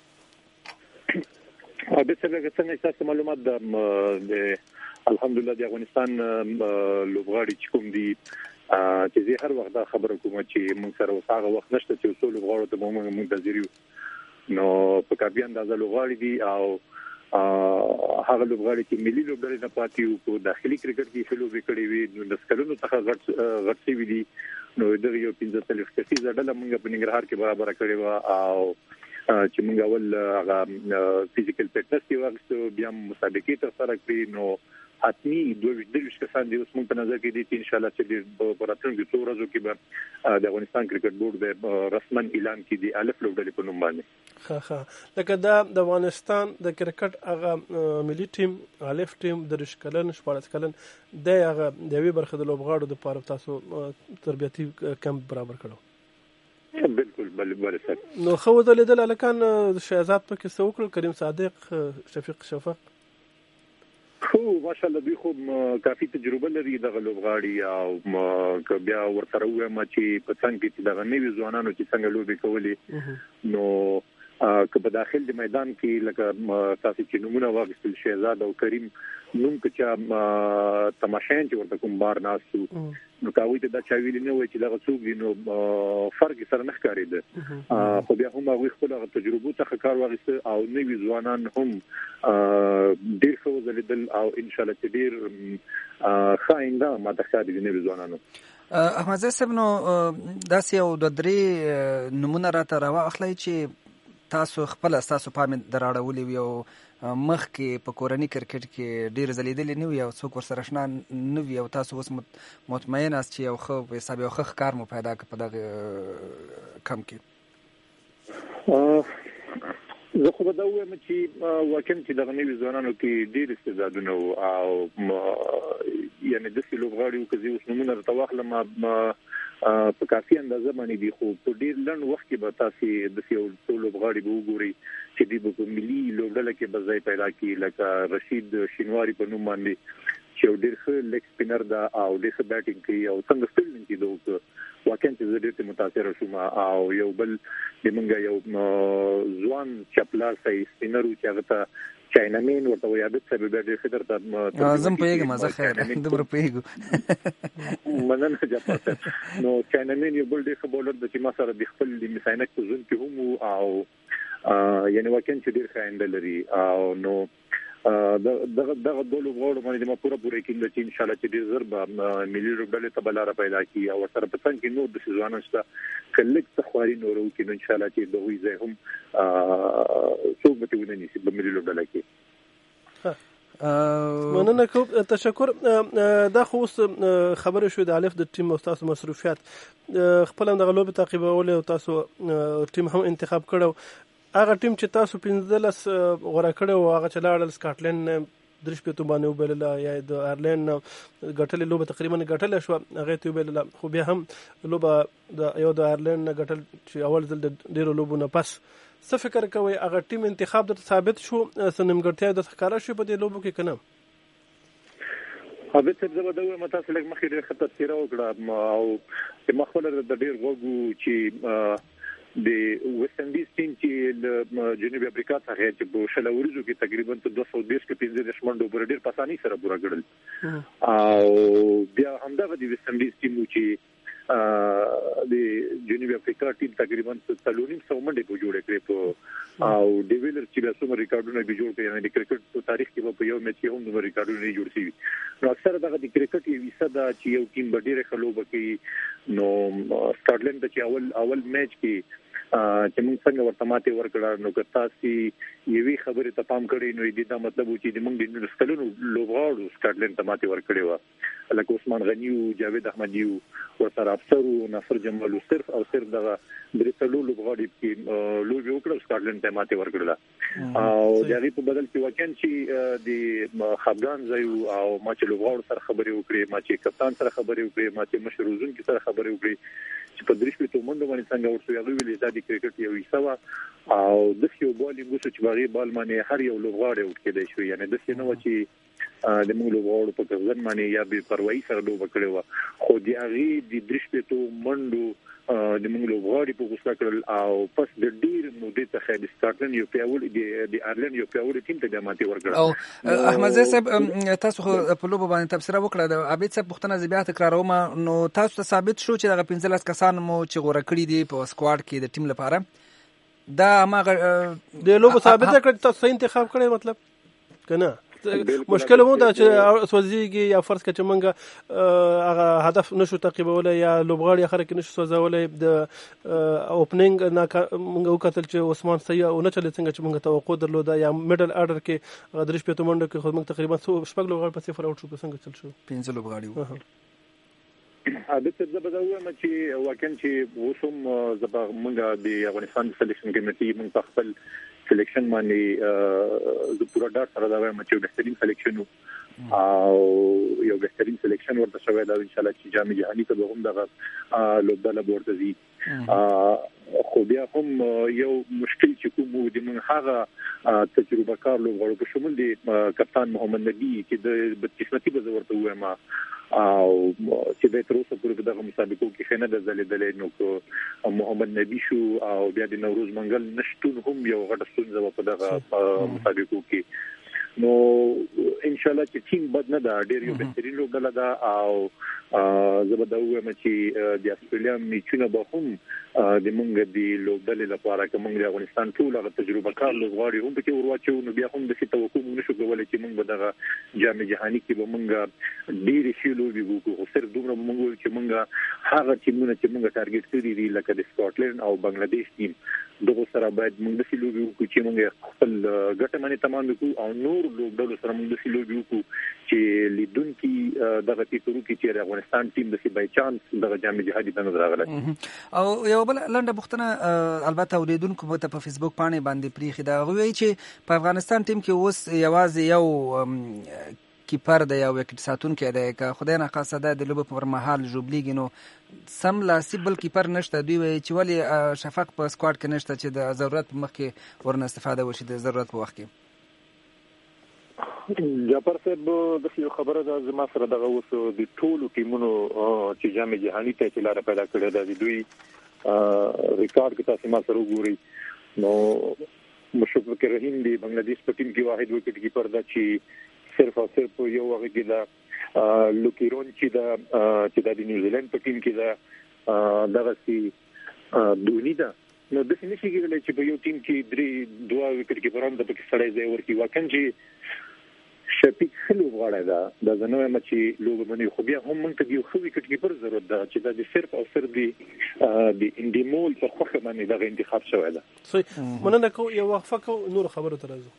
به څنګه تاسو معلومات د الحمدلله د افغانستان لوبغاړي چې کوم دي چې زه هر وخت دا خبره کوم چې موږ سره وساغه وخت نشته چې اصول لوبغاړو ته موږ منتظر یو نو په کابل اندازه لوبغاړي دي او هغه لوبغاړي چې ملي لوبډلې نه پاتې وو په داخلي کرکټ کې شلو وکړي وي نو د سکلونو څخه غټ شي دي نو دغه یو 15 کسیزه ډله موږ په ننګرهار کې برابر کړې و او چې موږ اول هغه فزیکل فټنس کې واغستو بیا مسابقې ته سره کړی نو حتمی 22 کسان دي اوس موږ په نظر کې دي چې ان شاء الله چې په راتلونکو څو ورځو کې به د افغانستان کرکټ بورډ به رسمن اعلان کړي د الف لوبډلې په نوم باندې. ښه لکه دا د افغانستان د کرکټ هغه ملي ټیم الف ټیم د رشکلن 14 کلن د هغه د وی برخه د لوبغاړو د پاره تاسو تربیتی کمپ برابر کړو. بالکل بل سر نو خو دلیدل الکان شهزاد پکې څوکړ کریم صادق شفیق خو ماشاءالله دوی خو کافي تجربه لري د لوبغاړي او بیا ورته وایم چې په څنګه کې د غنوي ځوانانو چې څنګه لوبي کولې نو که په داخل د میدان کې لکه تاسو چې نمونه واغستل شهزاد او کریم نوم چې تماشین چې ورته کوم بار ناسو نو کاوی ته دا چا ویل نه وای چې دا څوک دی نو فرق سره نه ښکارېده خو بیا هم هغه خپل تجربو څخه کار واغسته او نوی ځوانان هم ډیر ښه وزلیدل او ان شاء الله چې ډیر خاینده ماته ښکاري دي نوی ځوانانو. احمد زاهد صاحب نو داسې یو 2-3 نمونه راته راواخلئ چې تاسو خپل تاسو پام دراړولې وي او مخکې په کورني کرکټ کې ډېر ځلیدلې نه وي او څوک ورسره اشنا نه وي او تاسو اوس مطمئن یاست چې یو ښه په حساب یو ښه ښکار مو پیدا کړ په دغه کم کې؟ زه خو به دا ووایم چې واقعا چې دغه نوي ځوانانو کې ډېر استعدادونه وو او یعنې داسې لوبغاړي وو که زه اوس نومونه درته واخلم په کافي اندازه باندې دي خو په ډېر لنډ وخت کې به تاسې داسې یو څو لوبغاړي به وګورئ چې دوی به په ملي لوبډله کې به ځای پیدا کړي لکه رشید شینواري په نوم باندې چې یو ډېر ښه لیګ سپینر ده او ډېر ښه بیټینګ کوي او څنګه فیلډینګ کوي ده وکړه واقعا چې زه ډېر متاثره شوم او یو بل زمونږ یو ځوان چپلاسي سپینر و چې هغه ته چاینامین ورته وایي عادت صاحب بیا ډېر ښه درته زه هم پوهېږم زه خیر دومره پوهېږو مننه جعفر صاحب نو چاینامین یو بل ډېر ښه بولر ده چې ما سره د خپل د مساینک په ژوند کې هم او یعنې واقعا چې ډېر ښه آینده لري او نو دغه دوه لوبغاړو باندې ما پوره یقین ده چې انشاءالله چې ډېر ژر به ملي لوبډلې ته به لاره پیدا کړي او ورسره په څنګ کې نور داسې ځوانان شته که لږ څه خواري نور وکړي نو انشاءالله چې د هغوی ځای هم څوک به ترې ونه نیسي په ملي لوبډله کې. مننه کوم، تشکر. دا خو اوس خبره شوې د الف د ټیم او تاسو مصروفیات خپل هم دغه لوبې تعقیبولې او تاسو ټیم هم انتخاب کړو. هغه ټیم چې تاسو 15 غوره کړی و هغه چې لاړل سکاټلند 3 باندې وبلله یا د آیرلند ګټلې لوبه تقریبا ګټله شوه هغې ته وبلله خو بیا هم لوبه د آیرلند نه ګټل چې اول ځل د ډېرو لوبو نه پس څه فکر کوئ هغه ټیم انتخاب درته ثابت شو څه نیمګړتیا درته ښکاره شوې په دې لوبو کې که نه؟ عابد صاحب زه به دا ووایم تاسو لږ مخکې ډېر ښه تذکره وکړه او چې ما خپله د ډېر غوږ و چې د ویسټ انډیز ټیم چې له جنوبي افریقا څخه چې په شل ورځو کې تقریبا 220 کې 15 منډو پر ډېر په اسانۍ سره پوره کړل او بیا همدغه د ویسټ انډیز ټیم چې د جنوبي افریقا ټیم تقریبا 300 منډې په جوړه کړې په او د ویلر چې به څومره ریکارډونه به جوړ کړي یعنی د کرکټ په تاریخ کې په یو میچ کې هم د ریکارډونه نه جوړ شي نو اکثر دغه د کرکټ یو وسدا چې یو ټیم به ډېر خلوب کوي نو سکاټلند چې اول میچ کې چې موږ څنګه ورته ماتې ورکړه نو که تاسو یوې خبرې ته پام کړئ نو دې دا مطلب و چې موږ د نورستلونو لوبغاړو سکاټلند ته ماتې ورکړې وه لکه عثمان غني او جاوید احمدي ورسره افسر او ناصر جمال صرف دغه درې لوبغاړي کې لوبي وکړه سکاټلند ته ماتې ورکړه او د هغې په بدل کې واقعا چې د خفګان ځای او ما چې لوبغاړو سره خبرې وکړې ما چې کپتان سره خبرې وکړې ما چې مشر روزونکي سره خبرې وکړې چې په 3 منډو باندې څنګه ورسوي هغه ویلي دا د کرکټ یو حصہ او د یو بالینګ وسو چې باغې بال باندې هر یو لوبغاړی وټ کېدای شو یعنی د څه نو چې د موږ لوبغاړو په ځن باندې یا به پروايي سره لوب کړی و خو د هغه د 3 منډو د موږ لوبغاړي په غوسه کړل او پس د ډیر مودې څخه د سکاټلند یو پیاوړی د آیرلند یو پیاوړی ټیم ته د ماتې ورکړه او احمد زی صاحب تاسو په لوبه باندې تبصره وکړه د عابد صاحب پوښتنه زیات تکراروم نو تاسو ته ثابت شو چې دغه 15 کسان مو چې غوړه کړی دي په سکواډ کې د ټیم لپاره دا ما د لوبه ثابت کړ تاسو انتخاب کړی مطلب کنه مشکل مو دا چې سوځيږي یا فرض کړه چې موږ هغه هدف نشو تعقیبولای یا لوبغاړي اخر کې نشو سوځولای د اوپننګ موږ وکتل چې عثمان سیا او نه چلې څنګه چې موږ توقع درلوده یا میډل آرډر کې درش په تومنډ کې خو موږ تقریبا 6 لوبغاړي په صفر اوټ شو په څنګه چل شو 15 لوبغاړي عادت څه زبده وایم چې واقعا چې وسوم زبا موږ د افغانستان سلیکشن کمیټي موږ خپل سلیکشن باندې د پورا ډاټ سره دا وایم چې بهترین سلیکشن او یو بهترین سلیکشن ورته شوی دا ان شاء الله چې جام جهاني ته به هم دغه لوبډله ورته زی خو بیا هم یو مشکل چې کوم د من هغه تجربه کار لوبغاړو په شمول دي کپتان محمد نبی چې د بدقسمتي به ورته وایم او چې به تر اوسه پورې دغه مسابقو کې خنه د زلیدلې نو کو محمد نبی شو او بیا د نوروز منګل نشټون هم یو غټ ستونزه په دغه مسابقو کې نو ان شاء الله چې ټیم بد نه دا ډېر یو بهترین لوبډله ده او زبده وایم چې د استرالیا میچونه به هم د مونږ د لوبډلې لپاره کوم د افغانستان ټول هغه تجربه کار لوبغاړي هم پکې ورواچو نو بیا هم د څه توقع نشو کولای چې مونږ به دغه جام جهاني کې به مونږ ډېر شي لوبي وکړو خو صرف دومره مونږ چې مونږ هغه ټیمونه چې مونږ ټارګټ کړی دي لکه د سکاټلند او بنگلاديش ټیم دغه سره باید مونږ د سلوبي وکړو چې مونږ خپل ګټه باندې تمام وکړو او نور لوبډلو سره مونږ د سلوبي وکړو چې لیدونکو دغه فکرو کې چې افغانستان ټیم د سی بای چانس دغه جام جهادي باندې راغله او یو بل لنډه پوښتنه البته اوریدونکو ته په فیسبوک باندې پریخي دا غوي چې په افغانستان ټیم کې اوس یوازې یو کیپر دی او وکټ ساتونکی دی که خدای نه خاصه د لوب پر مهال جوړلیږي نو سم لاسیبل کیپر نشته دوی وایي چې ولی شفق په سکواډ کې نشته چې د ضرورت په مخ کې ورنه استفاده وشي د ضرورت په وخت کې جعفر صاحب د یو خبره ده زما سره دغه اوس د ټولو ټیمونو چې جام جهاني ته چې لاره پیدا کړې ده د دوی ریکارډ کې تاسو ما سره وګورئ نو مشفق رحیم دی بنگلاديش په ټیم کې واحد وکټ کیپر ده چې صرف او صرف یو هغه کې دا لوکیرون چې د نیوزیلند په ټیم کې دا دغه سي دونی ده نو د څه نشي کېدلی چې په یو ټیم کې دوه وکټ کیپران د پکې سړی ځای ورکی واکن چې شپیک خلو غواړي دا د زنوې مچي لوګ باندې خو بیا هم موږ ته یو خو وکټ کیپر ضرورت ده چې د صرف او صرف د انډیمول په خوخه باندې دغه انتخاب شوی ده صحیح مننه کو یو وقفه کو نور خبره ترازو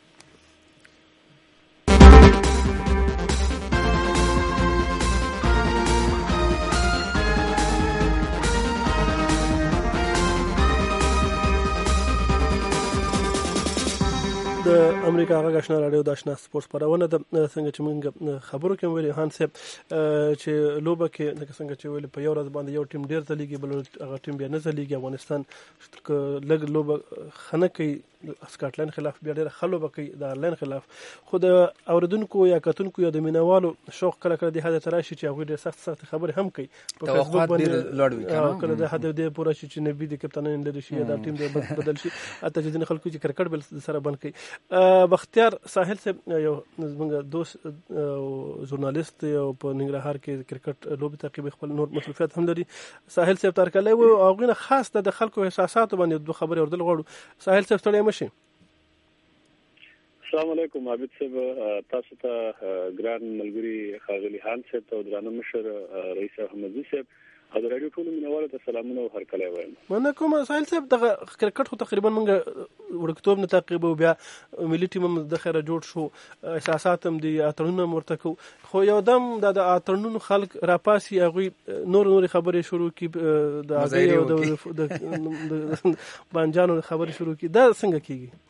د امریکا غږ آشنا رادیو د آشنا سپورت خبرونه د څنګه چې موږ خبرو کې ویلي هان صاحب چې لوبه کې د څنګه چې ویلي په یو ورځ باندې یو ټیم ډیر ځلیږي بل هغه ټیم بیا نه ځلیږي افغانستان لږ لوبه خنه کوي سکاټلند خلاف بیا ډیر خلوبه کوي د آیرلند خلاف خو د اوریدونکو یا کتونکو یا د مینوالو شوق کله کله د حد تراشي چې هغه ډیر سخت خبرې هم کوي په فیسبوک باندې کله د حد د پوره شي چې نبی د کپتانین لري شي دا ټیم د بدل شي اته چې خلکو چې کرکټ بل سره بند کوي بختیار ساحل صاحب یو زمونږ دوست ژورنالیست یو په ننګرهار کې کرکټ لوبي تعقیب خپل نور مصروفیت هم لري ساحل صاحب ترکلې و او غوښنه خاص د خلکو احساسات باندې دوه خبرې وردل غواړو ساحل صاحب ستړي مشي السلام علیکم عابد صاحب تاسو ته ګران ملګری خاغلی خان صاحب او درانه مشر رئیس احمدزي صاحب د رادیو ټول منواله ته سلامونه او هرکلی وایم مننه کوم ساحل صاحب د کرکټ خو تقریبا موږ ورکتوب نه تعقیب او بیا ملي ټیم هم د خیره جوړ شو احساسات هم دي اترونه مرتکو خو یو دم د اترونو خلک راپاسي هغه نور خبرې شروع کی د هغه د بانجانو خبرې شروع کی دا څنګه کیږي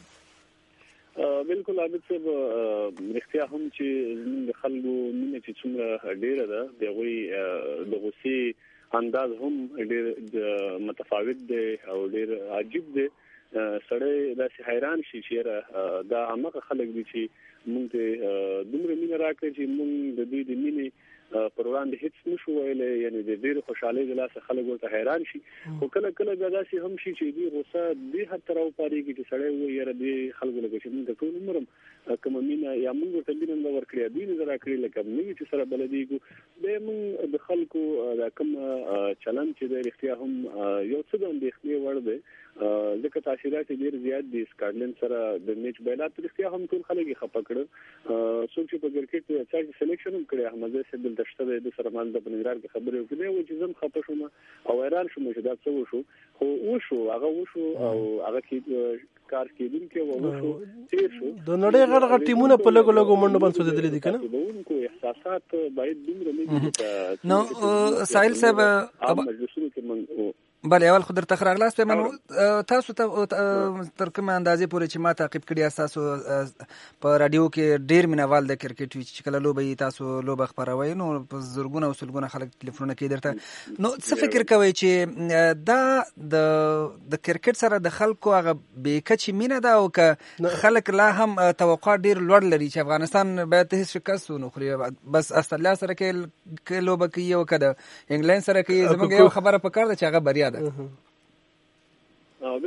بالکل عابد صاحب رښتیا هم چې زموږ خلکو مینه چې څومره ډیره ده د غوسې انداز هم ډیر متفاوت دی او ډیر عجیب دی سړی داسې حیران شي چې دا عامه خلک دي چې مونږ ته دومره مینه راکړي چې مونږ د دې د مینې پر وړاندې هیڅ نشو ویلای یعنی د ډیر خوشحالۍ د لاسه خلک ورته حیران شي خو کله کله دا داسې هم شي چې دوی غوسه دې حد ته راوپارېږي چې سړی وایي یاره دې خلکو لکه چې موږ ټول عمر کومه مینه یا موږ ورته مینه نه ورکړې دوی نه راکړي لکه موږ چې سره بلدېږو بیا موږ د خلکو دا کوم چلند چې دی رښتیا هم یو څه د اندېښنې وړ دی ځکه تاثیرات ډېر زیات دي سکاټلند سره د میچ بیلات رښتیا هم ټول خلک یې خفه کړل څوک چې په کرکټ کې چې سلیکشن هم کړی احمد صاحب دلته شته د سره مال د پنځرار کې خبرې وکړې او چې زم خفه شوم او حیران شوم چې دا څه وشو خو وشو هغه او هغه کې کار کېدونکي وشو تیر شو د نړۍ غړ ټیمونه په لګو لګو منډه باندې سوځېدلې دي کنه دونکو احساسات باید دومره نه نو ساحل صاحب مجلسونو کې من بله اول خو درته ښه راغلاست تاسو ته تر کومه اندازې پورې چې ما تعقیب کړي تاسو په رادیو کې ډېر مینوال د کرکټ وي چې کله لوبه تاسو لوبه خپروئ نو په زرګونه او سلګونه خلک ټلیفونونه کوي درته نو څه فکر کوئ چې دا د کرکټ سره د خلکو هغه بې کچې مینه ده او که خلک لا هم توقع ډېر لوړ لري چې افغانستان باید هېڅ شکست ونه خوري بس استرالیا سره کې لوبه کوي او که د انګلند سره کوي زموږ یو خبره پکار ده چې هغه بریا ده بالکل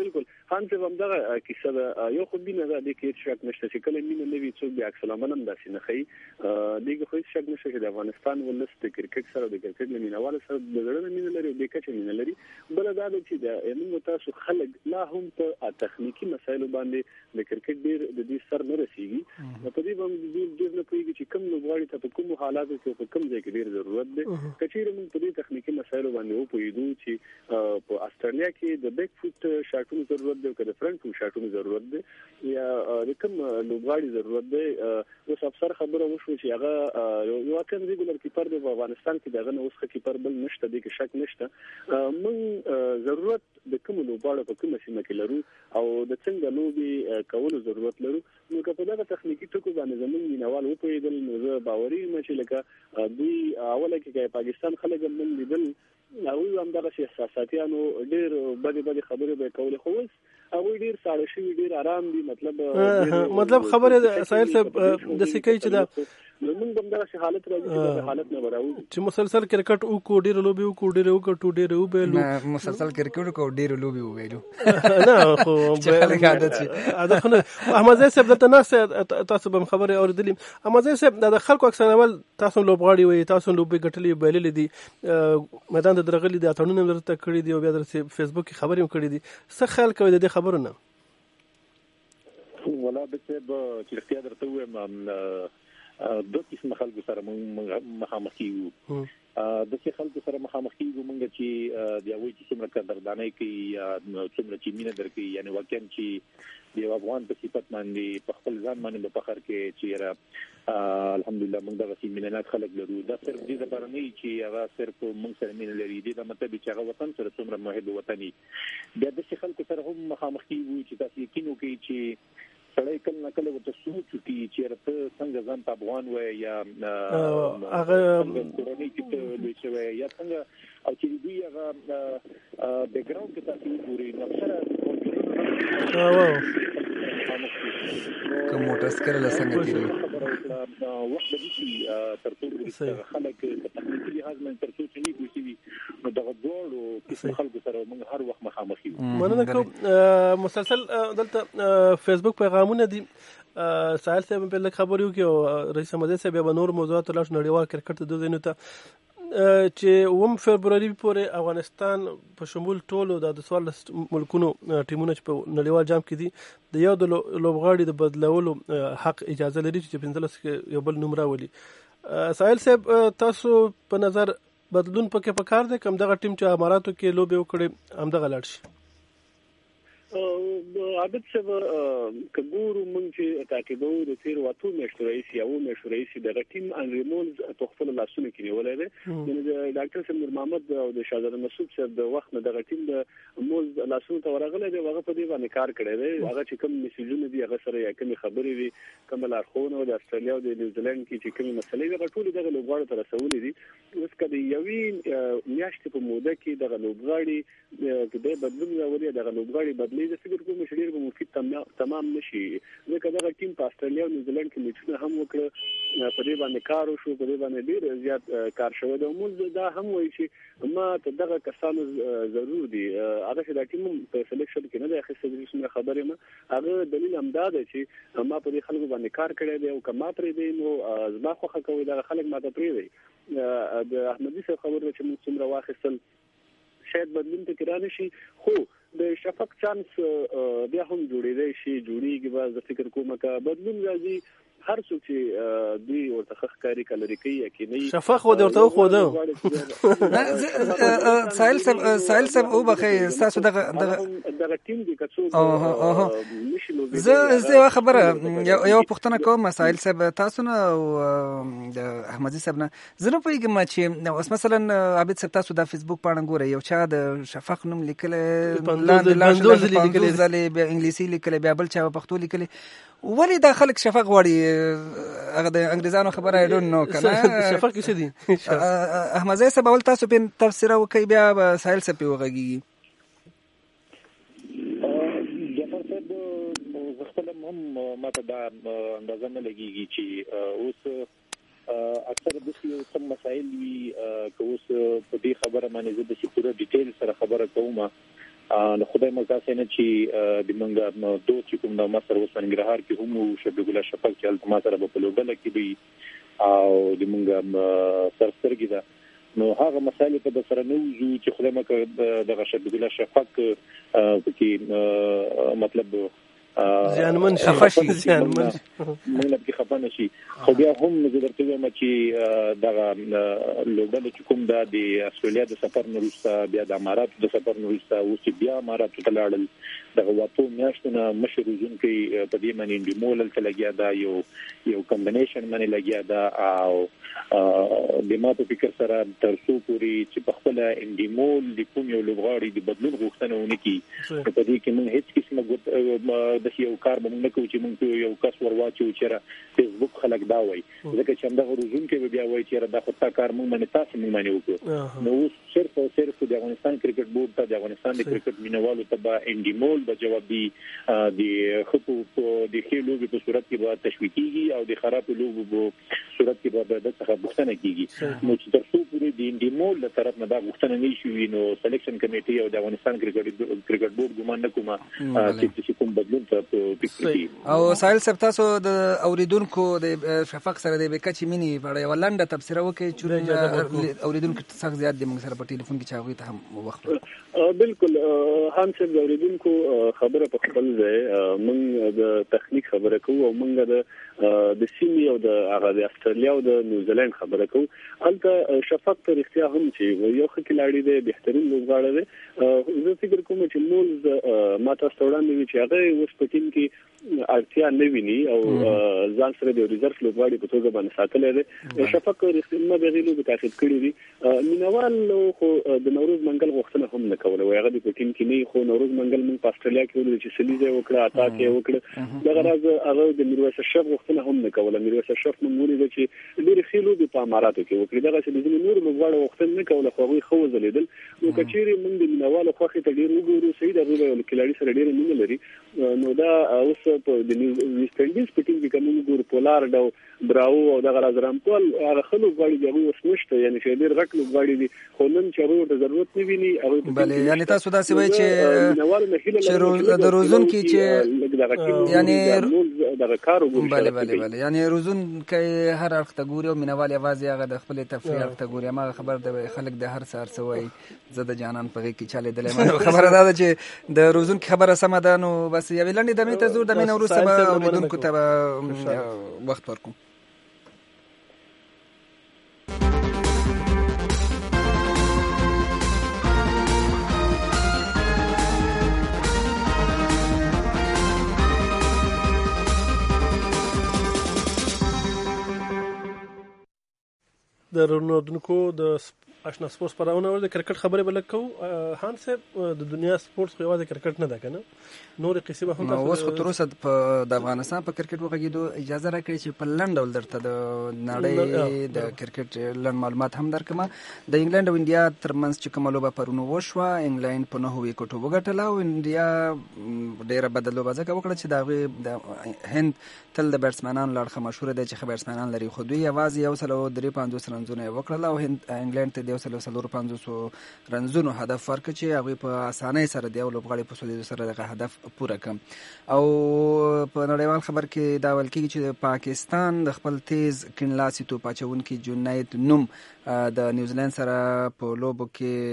خان ته هم دا کیسه ده یو خو بینه ده د کې شک نشته چې کله مینه نوی څوک بیا عکس العمل هم داسې نه خي دغه خو شک نشته چې د افغانستان ولس د کرکټ سره د کرکټ مینوال سره د زړه مینه لري د کچې مینه لري بل دا چې د موږ تاسو خلک لا هم په تخنیکی مسایلو باندې د کرکټ ډیر د دې سر نه رسیږي په دې باندې ډیر نه کوي چې کوم لوبغاړي ته په کوم حالاتو کې په کوم ځای کې ډیر ضرورت دی کچېره موږ په دې تخنیکی مسایلو باندې وپوهیدو چې په استرالیا کې د بیک فوټ شاټونو ضرورت دی که د فرنٹ فوټ شاټونو ضرورت دی یا د کوم لوبغاړي ضرورت دی اوس افسر خبره وشو چې هغه یو کم ریګولر کیپر دی په افغانستان کې دغه اوس کیپر بل نشته دی کې شک نشته موږ ضرورت د کوم لوبغاړو په کومه سیمه کې لرو او د څنګه لوبي کولو ضرورت لرو نو که په دغه تخنیکی ټکو باندې زموږ مینوال وپوهیدل نو زه باوري یم چې لکه دوی اوله کې پاکستان خلک هم لیدل او هم دغه احساساتيانو ډېر بدې خبرې به کولې خو اوس هغه ډېر ساړه شي ډېر آرام دي مطلب خبره سایل صاحب د سکی چې دا موږ هم دغه حالت راځي چې حالت نه براو چې مسلسل کرکټ او کو ډېر لوبي او کو ډېر او کو ډېر او به مسلسل کرکټ کو ډېر لوبي ویلو نه خو به عادت شي عادت نه احمد صاحب دلته نه تاسو به خبره اوریدلې احمد صاحب د خلکو اکثر اول تاسو لوبغاړي وي تاسو لوبي ګټلې بیللې دي میدان ته درغلي دي اتړونه درته کړی دی او بیا درته فیسبوک کې خبرې هم کړې دي څه خیال کوي د دې خبرونه ولا به چې اختیار درته وایم دوه قسم خلکو سره مخامخ کیږو د څه خلکو سره مخامخ کیږو مونږ چې دی وایي چې څومره قدردانۍ کوي یا څومره چې مینه درکوي یعنی واقعا چې د افغان په صفت باندې په خپل ځان باندې په فخر کې چې الحمدلله موږ دغه میننات خلک لرو دا صرف دې لپاره نه چې هغه صرف موږ سره مینه لري دې دا مطلب چې هغه وطن سره څومره محب وطني بیا د څه خلکو سره هم مخامخ کیږو چې تاسو یقین وکړئ چې سړی کله نه کله ورته سوچ وکړي چې راته څنګه ځان ته افغان وای یا هغه کورنۍ کې لوي شوی یا څنګه او چې دوی هغه بیک ګراوند کې تاسو ګورئ نو سره کوم موټر سکر لسنګ تیری وخت دې چې ترڅو خلک په تخنیکی لحاظ من ترڅو چې نه کوي نو دغه ډول کیسه خلکو سره موږ هر وخت مخامخ یو مننه کوم مسلسل دلته فیسبوک پیغامونه دي سایل صاحب په لک خبرو کې او رئیس احمد صاحب به نور موضوعات لاش نړیوال کرکټ د دوه ته چې فبراير پورې افغانستان په شمول ټولو د 14 ملکونو ټیمونو چې په نړیوال جام کې دي د یو د لوبغاړي د بدلولو حق اجازه لري چې 15 یو بل نوم راولي سایل صاحب تاسو په نظر بدلون پکې پکار دی کوم دغه ټیم چې اماراتو کې لوبي وکړي هم دغه لاړ شي عادت څه کګورو مونږ چې تعقیبو د تیر واتو میاشتو رئیس یو میاشتو رئیس د ټیم انریمونز تخفل لاسونه کې نیولای دی د ډاکټر سمیر محمد او د شاهزاده مسعود صاحب د وخت نه د ټیم د موز لاسونه ته ورغلي دی هغه په دې باندې کار کړی دی هغه چې کوم میسیجونه دي هغه سره یا کوم خبرې دي کوم لارښوونه د استرالیا او د نیوزیلند کې چې کوم مسلې هغه ټول دغه لوبغاړو ته رسولې دي اوس کله یوې میاشتې په موده کې دغه لوبغاړي د بدلون راوړي دغه لوبغاړي بدلې د فکر کوم چې ډیر به مفید تمام نشي ځکه دغه ټیم په استرالیا او نیوزیلند کې میچونه هم وکړه په دې باندې کار وشو په دې باندې ډیر زیات کار شوی دی موږ دا هم وایي چې ما ته دغه کسانو ضرور دي هغه چې دا ټیم په سلیکشن کې نه دی اخیستل چې خبرې ما هغه دلیل هم دا دی چې ما په دې خلکو باندې کار کړی دی او کما پرې دی نو زما خوښه کوي دغه خلک ما ته پرې دی د احمدي صاحب خبره چې موږ څومره واخیستل شاید بدلون ته کرانه شي خو د شفق چانس بیا هم جوړېدای شي جوړیږي به زه فکر کوم که بدلون راځي هر څوک چې دوی ورته ښکاری کلري کوي کې نه شفق و ورته خو ده سایل صاحب او بخې تاسو دغه ټیم دي کڅو زه خبره یو پښتنه کوم سایل صاحب تاسو نه او د احمدي صاحب نه زه نه پوهیږم چې اوس مثلا عابد صاحب تاسو د فیسبوک باندې ګورئ یو چا د شفق نوم لیکل لاندې لیکل بیا انګلیسي لیکل بیا بل چا پښتو لیکل ولی دا خلک شفق غواړي هغه د انګریزانو خبره I don't know کنه شفق څه دي احمد صاحب اول تاسو په تفسیر وکي بیا سایل صاحب وغږیږي جعفر صاحب خپل هم ماته دا اندازه نه لګیږي چې اوس اکثر د څه مسایل وي که اوس په دې خبره باندې زه د پوره ډیټیل سره خبره کوم نو خدای مزاسه نه چې د منګه دوه چې کوم د مصر وسنګرهار کې هم شفیق الله شفق چې التما سره په لوبله کې وي او د منګه سرسرګي ده نو هغه مسایل په سره نو چې خدای مکه د شفیق الله شفق کې مطلب ځانمن خفشي ځانمن موږ به خپانه شي خو بیا هم زه درته وایم چې دا لوبله چې کوم د استرالیا د سفر نورسته بیا د امارات د سفر نورسته او چې بیا امارات ته لاړل دغه واټو میاشتونه مشروزون کې په دې باندې د مولل ته لګیا دا یو کمبینیشن باندې لګیا دا او د ما په فکر سره تر څو پوری چې په خپل انډیمول د کوم یو لوبغاړي د بدلون غوښتنه ونه کی په دې کې موږ هیڅ قسمه د یو کار به موږ کوو چې موږ یو کس ورواچو چې فیسبوک خلک دا وایي ځکه چې همدغه روزون کې بیا وایي چې دا خو تا کار موږ باندې تاسو موږ باندې وکړو نو صرف او صرف د افغانستان کرکټ بورډ ته د افغانستان د کرکټ مینوالو ته به انډیمول به جواب دی د خپو د خېلو په صورت کې به تشویقي او د خراب لوبو په صورت کې به د څخه بوختنه کیږي نو چې تر څو پورې د انډیمول له طرف نه دا بوختنه نه شي نو سلیکشن کمیټي او د افغانستان کرکټ بورډ ګمان نه کومه چې کوم بدلون ته او سایل صاحب تاسو د اوریدونکو د شفق سره د بکچې مینی په یو لنډه تبصره وکړي چې اوریدونکو څخه زیات د موږ سره په ټلیفون کې چاغوي ته هم وخت بالکل هم څه د اوریدونکو خبره په خپل ځای موږ د تخنیک خبره کوو او موږ د سیمې او د هغه د استرالیا او د نیوزیلند خبره کوو البته شفق ته اختیار هم چې یو ښه کلاړی دی بهترین لوبغاړی دی زه فکر کوم چې مولز ماته ستوړاندې وي چې هغه اوس په ټیم کې اړتیا نه ویني او ځان سره د ریزرف لوبغاړي په توګه باندې ساتلی دی شفق رښتینه به غیلو به تاخید کړی دي مینوال خو د نوروز منګل غوښتنه هم نه کوله وایي هغه د ټیم کې نه خو نوروز منګل موږ په استرالیا کې ولې چې سلیزه وکړه اتا کې وکړه دغه راز هغه د میرویس اشرف غوښتنه هم نه کوله میرویس اشرف موږ ولې چې ډېر خېلو د اماراتو کې وکړي دغه چې د نور لوبغاړو غوښتنه نه کوله خو هغه خو ځلیدل نو کچېری موږ د مینوال خو ته ډېر وګورو سید هغه یو کلاړي سره ډېر مینه لري نو دا اوس په د ویسټ انډیز په ټیم کې کوم ګور پولارډ او براو او دغه راز رامپول هغه خلک غواړي دغه وسمشته یعنی چې ډېر غټ لوګ غواړي دي خو نن چې هغه ته ضرورت نه ویني هغه بله یعنی تاسو دا سی وای چې د روزون کې چې یعنی دغه کار وګورئ بله یعنی روزون کې هر وخت ګوري او مینوال یوازې هغه د خپل تفریح وخت ګوري ما خبر د خلک د هر سار سوي زده جانان په کې چاله دلې خبره ده چې د روزون کې خبره سم ده نو بس یو لنډه دمه ته زور د مینه ورو سبا اوریدونکو ته وخت ورکوم د رونډونکو د آشنا سپورت پرونه ور د کرکټ خبره بل کو هان صاحب د دنیا سپورت خو یوازې کرکټ نه ده کنه نور قصې به هم اوس خو تر اوسه د افغانستان په کرکټ وغږیدو اجازه راکړي چې په لنډ ډول درته د نړۍ د کرکټ لنډ معلومات هم درکمه د انګلند او انډیا ترمنځ چې کومه لوبه پرونه وشوه انګلند په 9 وکټو وګټله او انډیا ډیره بدله لوبه ځکه وکړه چې د هند تل د بیټسمنانو لړخه مشهور دی چې بیټسمنان لري خو دوی یوازې یو سل او 53 رنزونه وکړل او انګلند ته 145 رنزونو هدف ورکړ چې هغه په اسانۍ سره دی او لوبغاړي په سولې سره دغه هدف پوره کړ او په نړیوال خبر کې دا ول کېږي چې پاکستان د خپل تیز کینلاسي توپ اچونکي جنید نوم د نیوزیلند سره په لوبو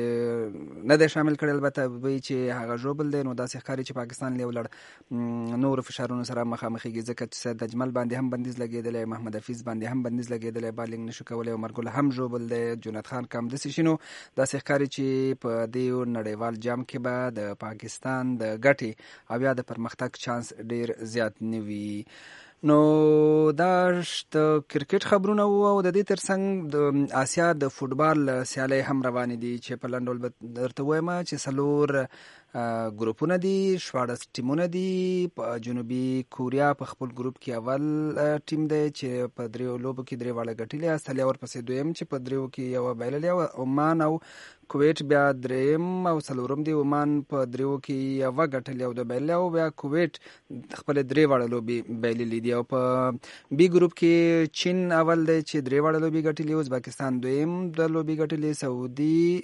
کې نه دی شامل کړل البته وایي چې هغه جوبل دی نو داسې ښکاري چې پاکستان له ولړ نور فشارونو سره مخامخېږي ځکه چې سید اجمل باندې هم بندیز لګېدلی محمد حفیظ باندې هم بندیز لګېدلی بالینګ نشو کولی او مرګل هم جوبل دی جنید خان کم داسې شنو داسې ښکاري چې په دې نړیوال جام کې به د پاکستان د ګټې او یا د پرمختګ چانس ډیر زیات نوي نو دا د کرکټ خبرونه وو او د دې ترڅنګ د آسیا د فوټبال سیالۍ هم روانې دي چې په لنډول درته وایم چې سلور ګروپونه دي 14 ټیمونه دي په جنوبي کوریا په خپل ګروپ کې اول ټیم دی چې په دریو لوبو کې درې واړه ګټلې استرالیا ورپسې دویم چې په دریو کې یو بایللې عمان او کویت بیا دریم او څلورم دی عمان په دریو کې یو ګټلې او د بایللې او بیا کویت خپل درې واړه لوبي بایللې دي او په بي ګروپ کې چین اول دی چې درې واړه لوبي ګټلې او ازبکستان دویم د لوبي ګټلې سعودي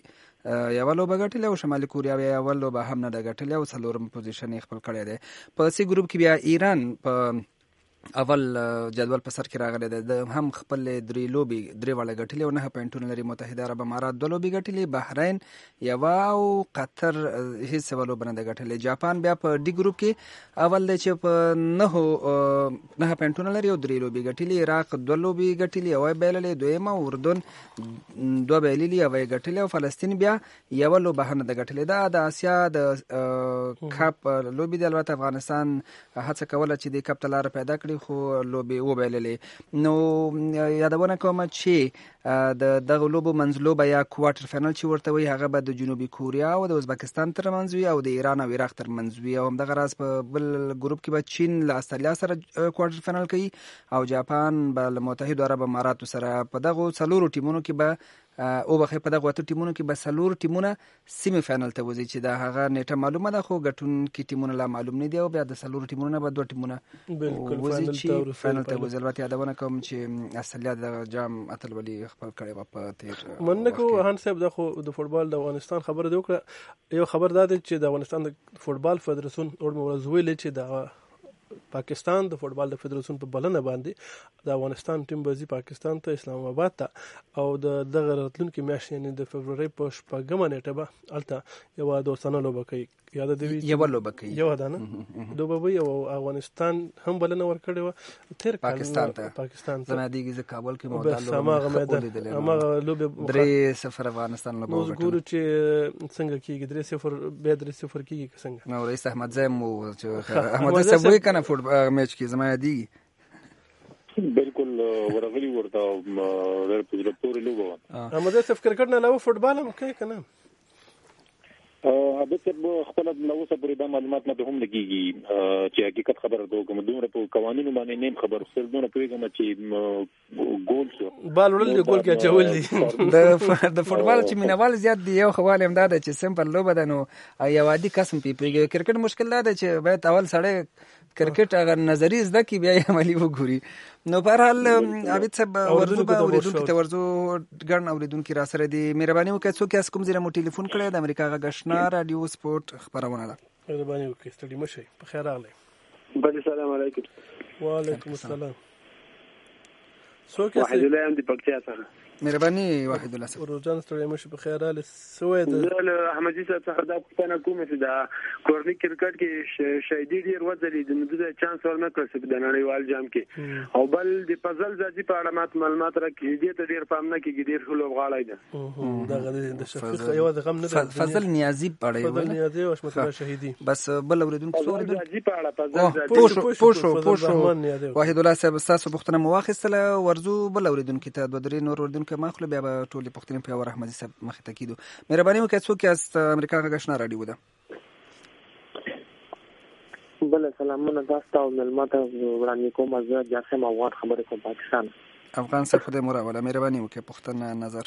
یو لوبه ګټلې او شمالي کوریا بیا یو لوبه هم نه ده ګټلې او څلورم پوزیشن یې خپل کړی دی. په سی ګروپ کې بیا ایران په اول جدول په سر کې راغلی دی، د هم خپل درې واړه ګټلې او 9 پوینټونه لري. متحده عرب امارات 2 لوبې ګټلې، بحرین یوه او قطر هیڅ یوه لوبه نه ده ګټلې. جاپان بیا په ډي ګروپ کې اول دی چې په 9 پوینټونه لري او 3 لوبې ګټلې. عراق 2 لوبې ګټلې او یې بایللې، دویمه. اردن 2 بایللې او یې ګټلې او فلسطین بیا یوه لوبه هم نه ده ګټلې. دا د اسیا د کپ لوبې دی. البته افغانستان هڅه کوله چې د کپ ته لاره پیدا کړي خو لوبې وبایللې. نو یادونه کوم چې د دغه لوبو منځلوبه یا کوارټر فاینل چې ورته وایي هغه به د جنوبي کوریا او د ازبکستان ترمنځ وي او د ایران او عراق ترمنځ وي. او همدغه راز په بل ګروپ کې به چین له استرالیا سره کوارټر فاینل کوي او جاپان به له متحده عرب اماراتو سره. په دغه 4 ټیمونو کې به او بخې په دغه 8 ټیمونو کې به 4 ټیمونه سیمی فاینل ته وځي چې دا هغه نیټه معلومه ده خو ګټونکي ټیمونه لا معلوم نه دي او بیا د 4 ټیمونو به 2 ټیمونه وځي چې فاینل ته وځي. البته یادونه کوم چې استرالیا د جام اتلولي خپل کړی په تیر منکو هان صاحب د فوټبال د افغانستان خبر دی وکړه. یو خبر دا دی چې د افغانستان د فوټبال فدراسیون ورځ ویل چې د پاکستان د فوټبال د فدراسیون په بلنه باندې د افغانستان ټیم به ځي پاکستان ته، اسلام آباد ته، او د دغه راتلونکي میاشتې یعنې د فبرورۍ په 6مه نیټه به هلته یوه دوستانه لوبه کوي. یاده دی یوه لوبه کوي، یوه ده نه دوبه وي. او افغانستان هم بلنه ورکړې وه تېر کال پاکستان ته. زما دیږي زه کابل کې مو هماغه لوبې 3-0 افغانستان لوبه اوس ګورو چې څنګه کېږي. 3-0 بیا 3-0 کېږي که څنګه. نو رئیس احمدزی مو چې احمدزی صاحب وایي که نه فوټبال میچ کې زما یادېږي بالکل ورغلي ورته پورې لوبه وه. احمدزی صاحب کرکټ نه علاوه فوټبال هم کوي که نه؟ البته خپل له اوسه پورې دا معلومات نه هم لګيږي چې حقیقت خبره ده. کوم دومره په قوانینو باندې نیم خبر خپل دونه پوهیږم چې ګول شو بال وړل ګول کې چول دي. د فوټبال چې مینوال زیات دي. یو خبر هم دا ده چې سمپل لوبه ده، نو یو عادي قسم پیږي. کرکټ مشکل دا ده چې باید اول سړی کرکټ اگر نظری زده کی بیا عملی وګوري. نو په هر حال عابد صاحب ورزو به اوریدونکو ته ورزو ګڼ اوریدونکو را سره دي. مهرباني وکړئ څوک یاست کوم ځای مو ټلیفون کړی؟ د امریکا غږ آشنا رادیو سپورت خبرونه ده. مهرباني وکړئ ستړي مشئ. په خیر راغلی. بل سلام علیکم. وعلیکم السلام. څوک یاست؟ وحید الله ام دی پکتیا څخه. مهرباني وحید الله صاحب. روزان ستړي مشئ. په خیر راغلی. سوې د احمدزي صاحب څخه دا پوښتنه کوم چې دا کورني کرکټ کې شهیدی ډیر وځلې د نو د چانس ورنه کړ په نړیوال جام کې. او بل د پزل ځي په اړه معلومات راکړي دي ته ډیر پام نه کیږي. ډیر ټول غاړای ده دا د شفیق یو د غم نه ده. فضل نیازی پړې فضل نیازی او اشمت الله شهیدی بس بل اوریدونکو څو ځي په اړه پوښو وحید الله صاحب تاسو پوښتنه مو واخیستله. ورزو بل اوریدونکو ته 2-3 نور اوریدونکو ماخله بیا به ټولې پوښتنې په احمدزي صاحب مخې ته کیدو. مهرباني وکړئ څوک یاست؟ امریکا غږ آشنا رادیو ده. بله سلامونه تاسو ته ملمت وړاندې کوم. زه جاسم افغان خبرې کوم پاکستان. افغان صاحب خدای مو راوله. مهرباني وکړئ پوښتنه نظر.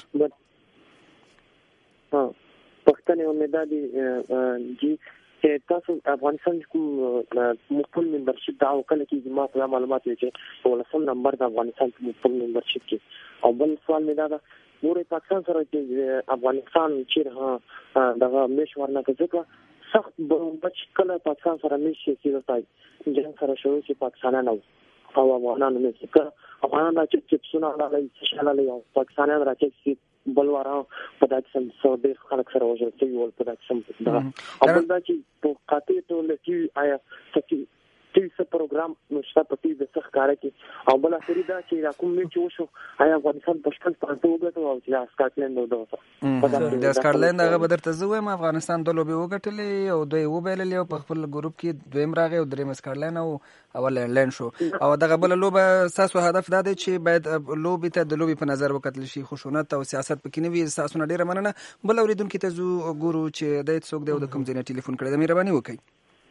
پوښتنه امید دي چې تاسو افغانستان کوم مقبول ممبرشپ دا وکړه کې ما په معلومات وی چې په لسم نمبر د افغانستان په مقبول ممبرشپ کې. او بل سوال مې دا ده نورې پاکستان سره چې افغانستان چې دغه میش ورنه کوي سخت بچ کله پاکستان سره میش شي چې جنگ سره شروع شي پاکستانانو او افغانانو میش کړه افغانانو چې څونه علاوه شاله او پاکستانانو راځي بلوارا په داسې څو ډیر خلک سره وژل شوي ول په داسې دا او دا چې په قاطع ټول کې آیا څه پروګرام نشته په دې د څخه کار کوي. او بل اخري دا چې کوم چې وشو آیا افغانستان په شکل پاتې وګټو او چې سکاټلند ودوسه د سکاټلند هغه بدر ته زویم افغانستان د لوبي وګټلې او دوی وبایللې او په خپل ګروپ کې دویم راغی او دریم سکاټلند او اول انلاین شو. او دغه بل لوبه اساسو هدف دا دی چې باید لوبي ته د لوبي په نظر وکتل شي. خشونت او سیاست پکې نه وي. اساسو نه ډیره مننه. بل اوریدونکو ته زو ګورو چې د څوک دی او د کوم ځای ټلیفون کړی. مهرباني وکړئ.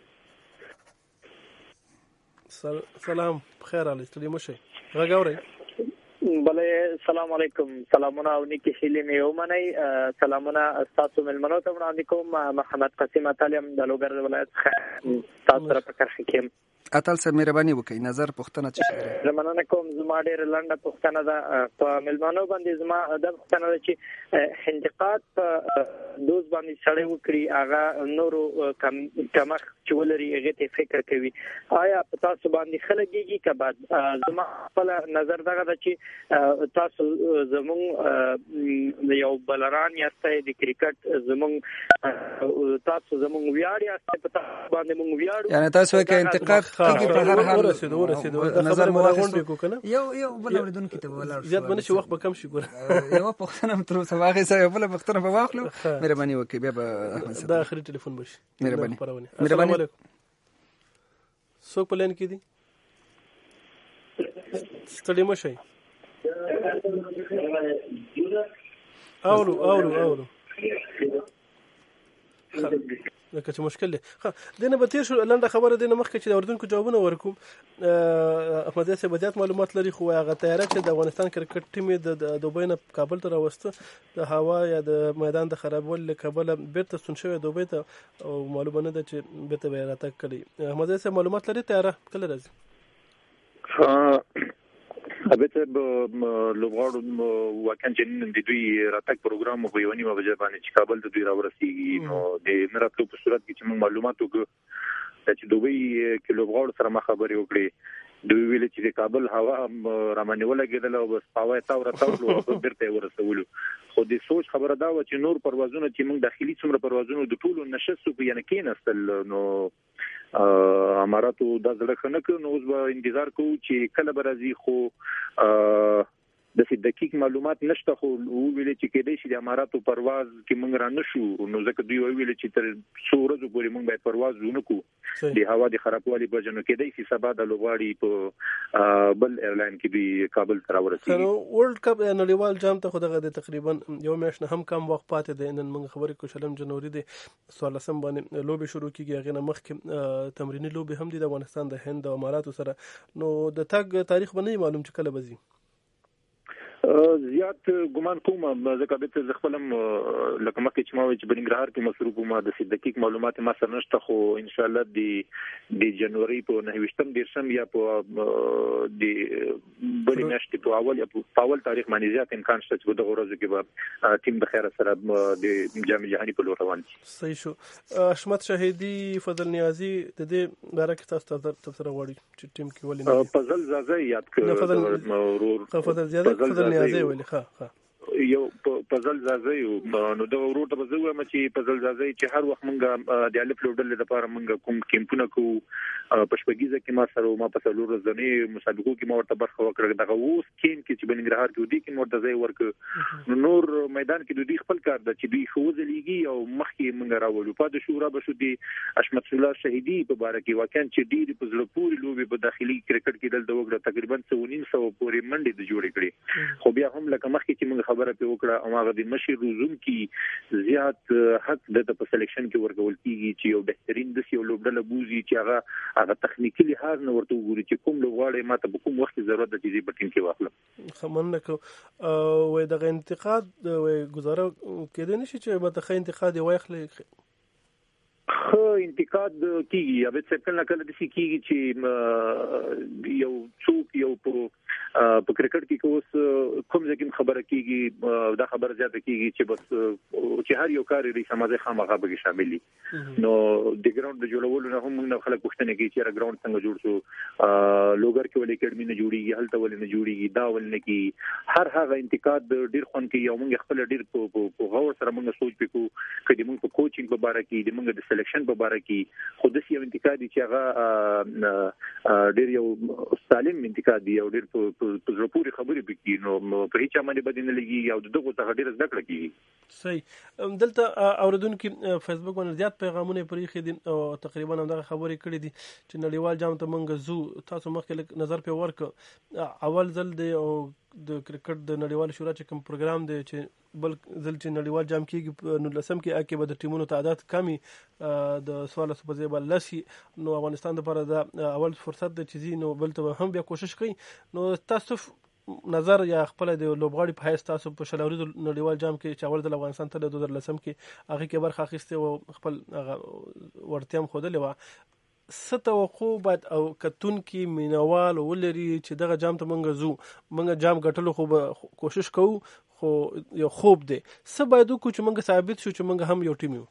سلام بخیر علي ستړي مشئ. غږ اورئ؟ بله سلام علیکم. سلامونه او نیکی هیلې مې ومنئ. سلامونه ستاسو مېلمنو ته وړاندې کوم. محمد قاسم اتلیم د لوګر ولایت تاسو سره په کرښه کې اتل سره مهرباني وکړئ نظر پوښتنه چی زمانه کوم زما ډېر لنډه پوښتنه ده په ملمانو باندې زما د پوښتنه ده چې انتقاد په دوز باندې سړی وکړي هغه نورو کمخ چې ولري هغه ته فکر کوي آیا په تاسو باندې خلګيږي که بعد زما خپل نظر دغه ده چې تاسو زمون یو بلران یاستئ د کرکټ زمون تاسو زمون ویاړ یاستئ په تاسو باندې مونږ ویاړو یعنی تاسو کې انتقاد کیږي په هر حال ورسېدو نظر مراغون به کو کنه یو بل اوریدون کې ته ولاړ زیات باندې وخت به کم شي ګور یو پښتنه تر اوسه واغې سره بل پښتنه په واخلو مهرباني وکړئ بیا به دا اخري ټلیفون بشي مهرباني السلام علیکم څوک په لین کې دي ستړي مشي اورو لکه چې مشکل دی دنه به تیر شو لنډه خبره دنه مخکې چې د اردوونکو جوابونه ورکوم احمد یاسر بدیات معلومات لري خو هغه تیاره چې د افغانستان کرکټ ټیم د دوبۍ نه کابل ته راوسته د هوا یا د میدان د خرابول له کابل بیرته ستون شوی دوبۍ ته او معلومه نه ده چې بیرته به راتګ کړي احمد یاسر معلومات لري تیاره کله راځي البته لوبغاړو واقعا چې د دوی راتګ پروګرام په یو نیمه بجې باندې چې کابل ته دوی راورسیږي نو د نراتلو په صورت کې چې موږ معلومات وکړو چې دوی کې لوبغاړو سره ما خبرې وکړې دوی ویل چې د کابل هوا رامنې ولګېدل او بس پاوای تا ورته او بیرته ورسولو خو د سوچ خبره دا و چې نور پروازونه چې موږ داخلي څومره پروازونه د ټولو نشستو په یعنی کې نستل نو اماراتو د زړه خنه کو نو اوس به انتظار کوو چې کله به راځي خو د دقیق معلومات نشته خو ویل چې کېدای شي د اماراتو پرواز کې موږ را نشو نو ځکه دوی ویل چې تر څو ورځې پورې موږ باید پرواز ونکړو د هوا د خرابوالي په جنو کېدای شي سبا د لوغاړي په بل ایرلاین کې دوی کابل ته راورسېږي نو ورلد کپ نړیوال جام ته خو دغه تقریبا یو میاشت نه هم کم وخت پاتې دی نن موږ خبرې کوو شلم جنوري دی 16 باندې لوبي شروع کیږي هغه نه مخکې تمرینی لوبي هم دي د افغانستان د هند او اماراتو سره نو د تګ تاریخ باندې معلوم چې کله بزي زیات ګمان کوم ځکه به خپلم لکه مکه چې ما چې بنګرهار کې مصروف ما د دقیق معلومات ما سره نشته خو ان شاء الله د جنوري په 9 دیرشم یا په د بل میاشتې په اول یا په اول تاریخ باندې زیات امکان شته چې د ورځو کې به ټیم د خیر سره د جام جهاني په لور روان شي صحیح شو حشمت شهیدی فضل نیازی د دې باره کې تاسو تفسیر غواړي چې ټیم کې ولې فضل زازه یاد کړ فضل زیاده نیازی ویلي ښه یو پزل زازي نو د ورور ته بزو ما چې پزل زازي چې هر وخت مونږه د الف لوډل لپاره مونږه کوم کیمپونه کو پښپګیزه کې ما سره ما په سلور ځنې مسابقو کې ما ورته برخه وکړه دغه اوس کین کې چې بنګرهار کې ودی کې ورته ځای ورک نور میدان کې دوی خپل کار د چې دوی خوځلېږي او مخکې مونږه راوړو په د شورا بشو دي اشمت الله شهیدی په باره کې واقعا چې ډېر په زړه پورې لوبي په داخلي کرکټ کې دلته وګړه تقریبا 900 پورې منډي د جوړې کړې خو بیا هم لکه مخکې چې مونږ خبره په وکړه او هغه د مشر روزون کې زیات حق د په سلیکشن کې ورکول کیږي چې یو بهترین د یو لوبډله بوزي چې هغه تخنیکی لحاظ نه ورته وګوري چې کوم لوبغاړی ماته په کوم وخت ضرورت د دې په ټیم کې واخلم خمنه کو وې دغه انتقاد وې گزاره کېدې نشي چې ماته خې انتقاد یې واخلي خو انتقاد کیږي یا به څه کله کله د سې کیږي چې یو څوک یو په کرکټ کې کوس کوم ځکه خبره کیږي دا خبره زیاته کیږي چې بس چې هر یو کار لري سماجي خامخا به شامل دي نو د ګراوند د جوړولو نه هم موږ خلک پوښتنه کوي چې ګراوند څنګه جوړ شو لوګر کې ولې اکیډمي نه جوړیږي هلته ولې نه جوړیږي دا ولې نه کی هر هغه انتقاد ډیر خون کې یو موږ خپل ډیر په غور سره موږ سوچ وکړو کله موږ په کوچینګ په باره کې د موږ د سلیکشن په باره کې خو د یو انتقاد چې هغه ډیر یو سالم انتقاد دی او ډیر په زړه خبرې وکړي نو په هیڅ باندې بدینه لګي او دغه څه ډیر زده کړه کیږي صحیح دلته اوردونکو فیسبوک باندې زیات پیغامونه پرې دي او تقریبا هم دغه خبرې کړې دي چې نړیوال جام ته مونږ زو تاسو مخکې نظر په ورک اول ځل دی او د کرکټ د نړیوال شورا چې کوم پروګرام دی چې بل ځل چې نړیوال جام کېږي نو لسم کې اکه به د ټیمونو تعداد کمی د 14 په ځای بل لسی نو افغانستان لپاره د اول فرصت د چيزي نو بل ته هم بیا کوشش کوي نو تاسو نظر یا خپل د لوبغاړي په هیڅ تاسو په شلوري نړیوال جام کې چې اول د افغانستان ته 2010 کې هغه کې برخه اخیسته او خپل ورتيام خوده لوا څه توقع باید او کتونکي مینوال ولري چې دغه جام ته موږ جام ګټلو خو به کوشش کوو خو یو خوب دی څه باید وکړو چې موږ ثابت شو چې موږ هم یو ټیم یو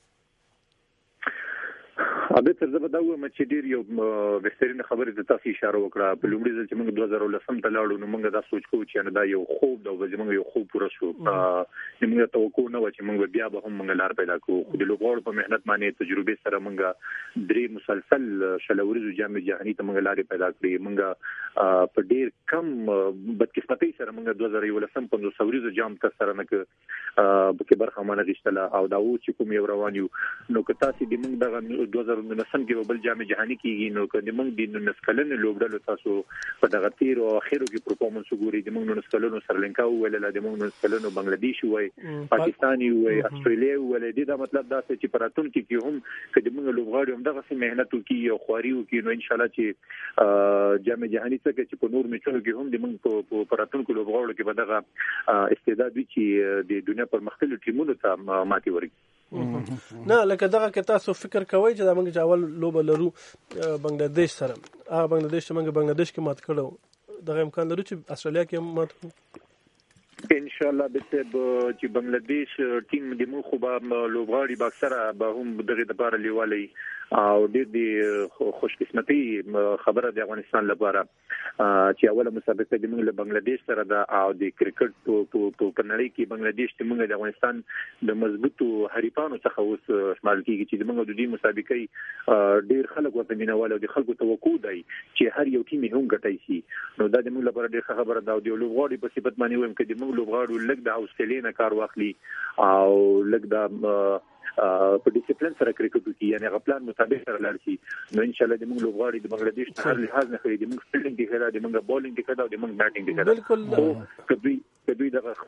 ابه تر زه به دا وایم چې ډیر یو بهترینه خبره د تاسو اشاره وکړه په لومړي ځل چې موږ 2010 ته لاړو نو موږ دا سوچ کوو چې دا یو خوب دا چې موږ یو خوب پوره شو موږ توقع نه و چې موږ بیا به هم موږ لار پیدا کوو خو د لوبغاړو په مهنت باندې تجربه سره موږ درې مسلسل شلوريزو جام جهاني ته موږ لارې پیدا کړې موږ په ډیر کم بدقسمتۍ سره موږ 2011 په سوريزو جام ته سره نه کې برخه مانه غشتله او دا و چې کوم یو روان یو نو که تاسو د موږ دغه 2019 کې بل جام جهاني کېږي نو کله موږ د 19 کلن لوبډلو تاسو په دغه تیر او اخیرو کې پرفورمنس وګورئ د موږ 19 کلنو سریلانکا ویل د موږ 19 کلنو بنگلاديش وای پاکستاني وای استرالیا ویل دا مطلب دا چې پراتون کې هم کله موږ لوبغاړي هم دغه مهنت وکي او خواري وکي نو ان شاء الله چې جام جهاني څخه چې په نور میچونو کې هم د موږ په پراتون کې لوبغاړو کې بدغه استعداد وي چې د دنیا پر مختلفو ټیمونو ته ماتي ورکړي نه لکه دغه کې تاسو فکر کوئ چې دا موږ اول لوبه لرو بنگلاديش سره بنگلاديش چې موږ بنگلاديش کې مات کړو دغه امکان لري چې استرالیا کې مات کړو ان شاء الله به چې بنگلاديش ټیم د مو خو به لوبغاړي با اکثره به هم دغه د بار لیوالي او د خوش قسمتي خبره د افغانستان لپاره چې اوله مسابقه د موږ له بنگلاديش سره ده او د کرکټ په نړۍ کې بنگلاديش د موږ د افغانستان د مضبوطو حریفانو څخه اوس شمال کېږي چې موږ د دې مسابقې ډیر خلک ورته مینوال او د خلکو توقع دی چې هر یو ټیم هم ګټای شي نو دا د موږ لپاره ډیر خبره ده او د لوبغاړي په صفت باندې وایم چې د موږ لوبغاړو لږ د حوصله نه کار واخلي او لږ د په ډیسپلین سره کرکټ کوي یعنی غپلان مطابق سره لاړ شي نو ان شاء الله د موږ لوبغاړي د بنگلاديش نه هر لحاظ نه خري د موږ فیلډینګ کې خره د موږ بولینګ کې خره او د موږ بیټینګ کې خره بالکل کدوې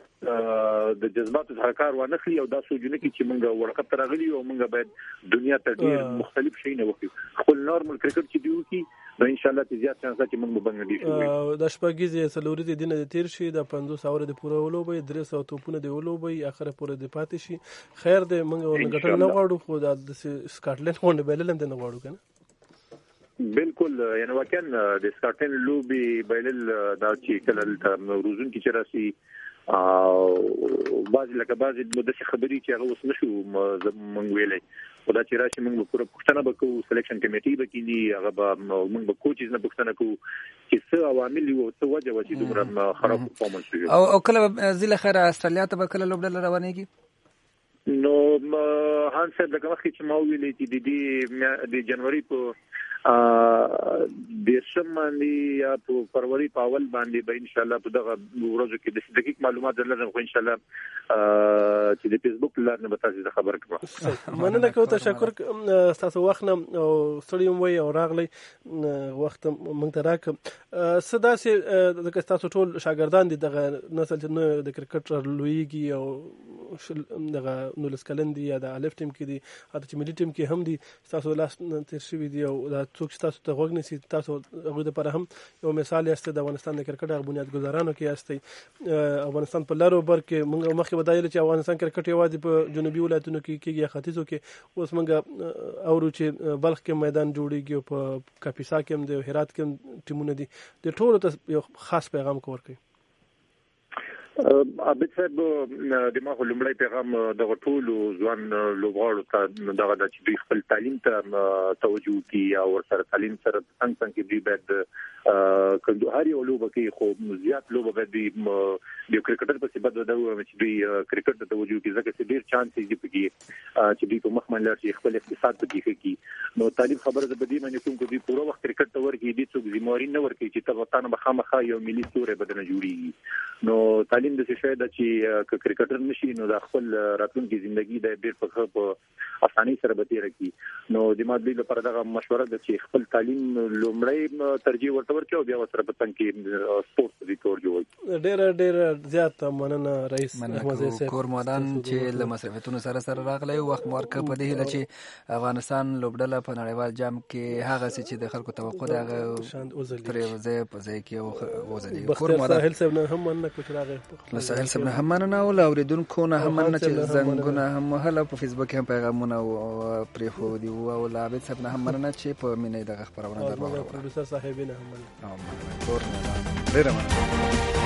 د جذباتو څخه کار وانه خلی او دا سوجونه کې چې موږ ورکه ترغلي او موږ باید دنیا ته ډیر مختلف شي نه وکړو خپل نورمال کرکټ چې دیو کې نو ان شاء الله چې زیات چانس چې موږ بنگلاديش وي د شپږیزې سلوري د دینه د تیر شي د 500 اور د پوره ولوبي 300 توپونه دی ولوبي اخره پوره د پاتې شي خیر د موږ ورنګټل نه غواړو خو د سکاټلند غونډه بیللم د نه غواړو کنه بالکل یعنی واقعا د سکاټلند لوبي بیلل دا چې کله روزون کې چرسي او بعضی د خبري چې هغه وس نشو مونږ ویلې خدا چې راشي موږ پوره پښتنه وکړو سلیکشن کمیټي وکړي هغه موږ به کوچز نه پښتنه کوو چې څه عوامل او څه وجه و چې دومره خراب پرفورمانس وي او کله ځله خیر استرالیا ته به کله لوبډل روانېږي نو هان صاحب دغه وخت چې ما ویلې چې د جنوري په د شمالي یا په فروری په اول باندې به ان شاء الله په دغه ورځو کې د دقیق معلومات درلودم خو ان شاء الله چې د فیسبوک لار نه به تاسو خبر کړم مننه کوم تشکر تاسو وخت نه او ستړیم وي او راغلی وخت مونږ ته راک صدا سي د تاسو ټول شاګردان دي دغه نسل چې د کرکټ لویږي او دغه نو لسکلندي یا د الف ټیم کې دي حتی چې ملي ټیم کې هم دي تاسو لاس تیر شوی دی او دا څوک تاسو ته غوږ نسی تاسو هغه لپاره هم یو مثال یاست د افغانستان د کرکټ بنیادګذارانو کې یاست افغانستان په لارو بر کې موږ مخکې ودایل چې افغانستان کرکټ یوازې په جنوبي ولایتونو کې کېږي ختیځو کې اوس موږ اورو چې بلخ کې میدان جوړیږي او په کاپیسا کې هم د هرات کې هم ټیمونه دي د ټولو ته یو خاص پیغام کوي ابد صاحب د ما لومړی پیغام د ټولو ځوان لوبغاړو ته دغه د چې خپل تعلیم ته توجه کوي او ورسره تعلیم سره څنګه کې دی بعد کله هر یو لوبه کې خو زیات لوبه باید د کرکټر په څیر د چې دی کرکټ ته توجه کوي ځکه چې ډیر چانس دی پکې چې دی په مخ باندې چې خپل اقتصاد پکې کوي نو تعلیم خبره د بدی باندې کوم کوي پوره وخت کرکټ ته ورګي دي څوک ذمہواری نه ورکړي چې تاسو نه مخامخ یو ملي ستوره بدنه جوړي نو تعلیم د څه شاید چې کرکټر نشي نو د خپل راتلونکي ژوندۍ د ډیر په اسانۍ سره به تیر کی نو د ماده لپاره دغه مشوره ده چې خپل تعلیم لومړی ترجیح ورته ورکړي او بیا ورته په تن کې سپورت د تور جوړي ډیر زیات مننه رئیس احمد زیات کورمدان چې له مسؤلیتونو سره راغلی وخت مارکه په دې هله چې افغانستان لوبډله په نړیوال جام کې هغه چې د خلکو توقع ده هغه ترې وځي په ځای کې وځي کورمدان هیڅ نه هم مننه کوم چې راغی ساحل صاحب نه هم مننه او اوریدونکو نه هم مننه چې زنګونه هم وهله په فیسبوک هم پیغامونه پرې خو دی او عابد صاحب نه هم مننه چې په مینې دغه خبرونه درلوده پروډوسر صاحب نه هم مننه ډېر مننه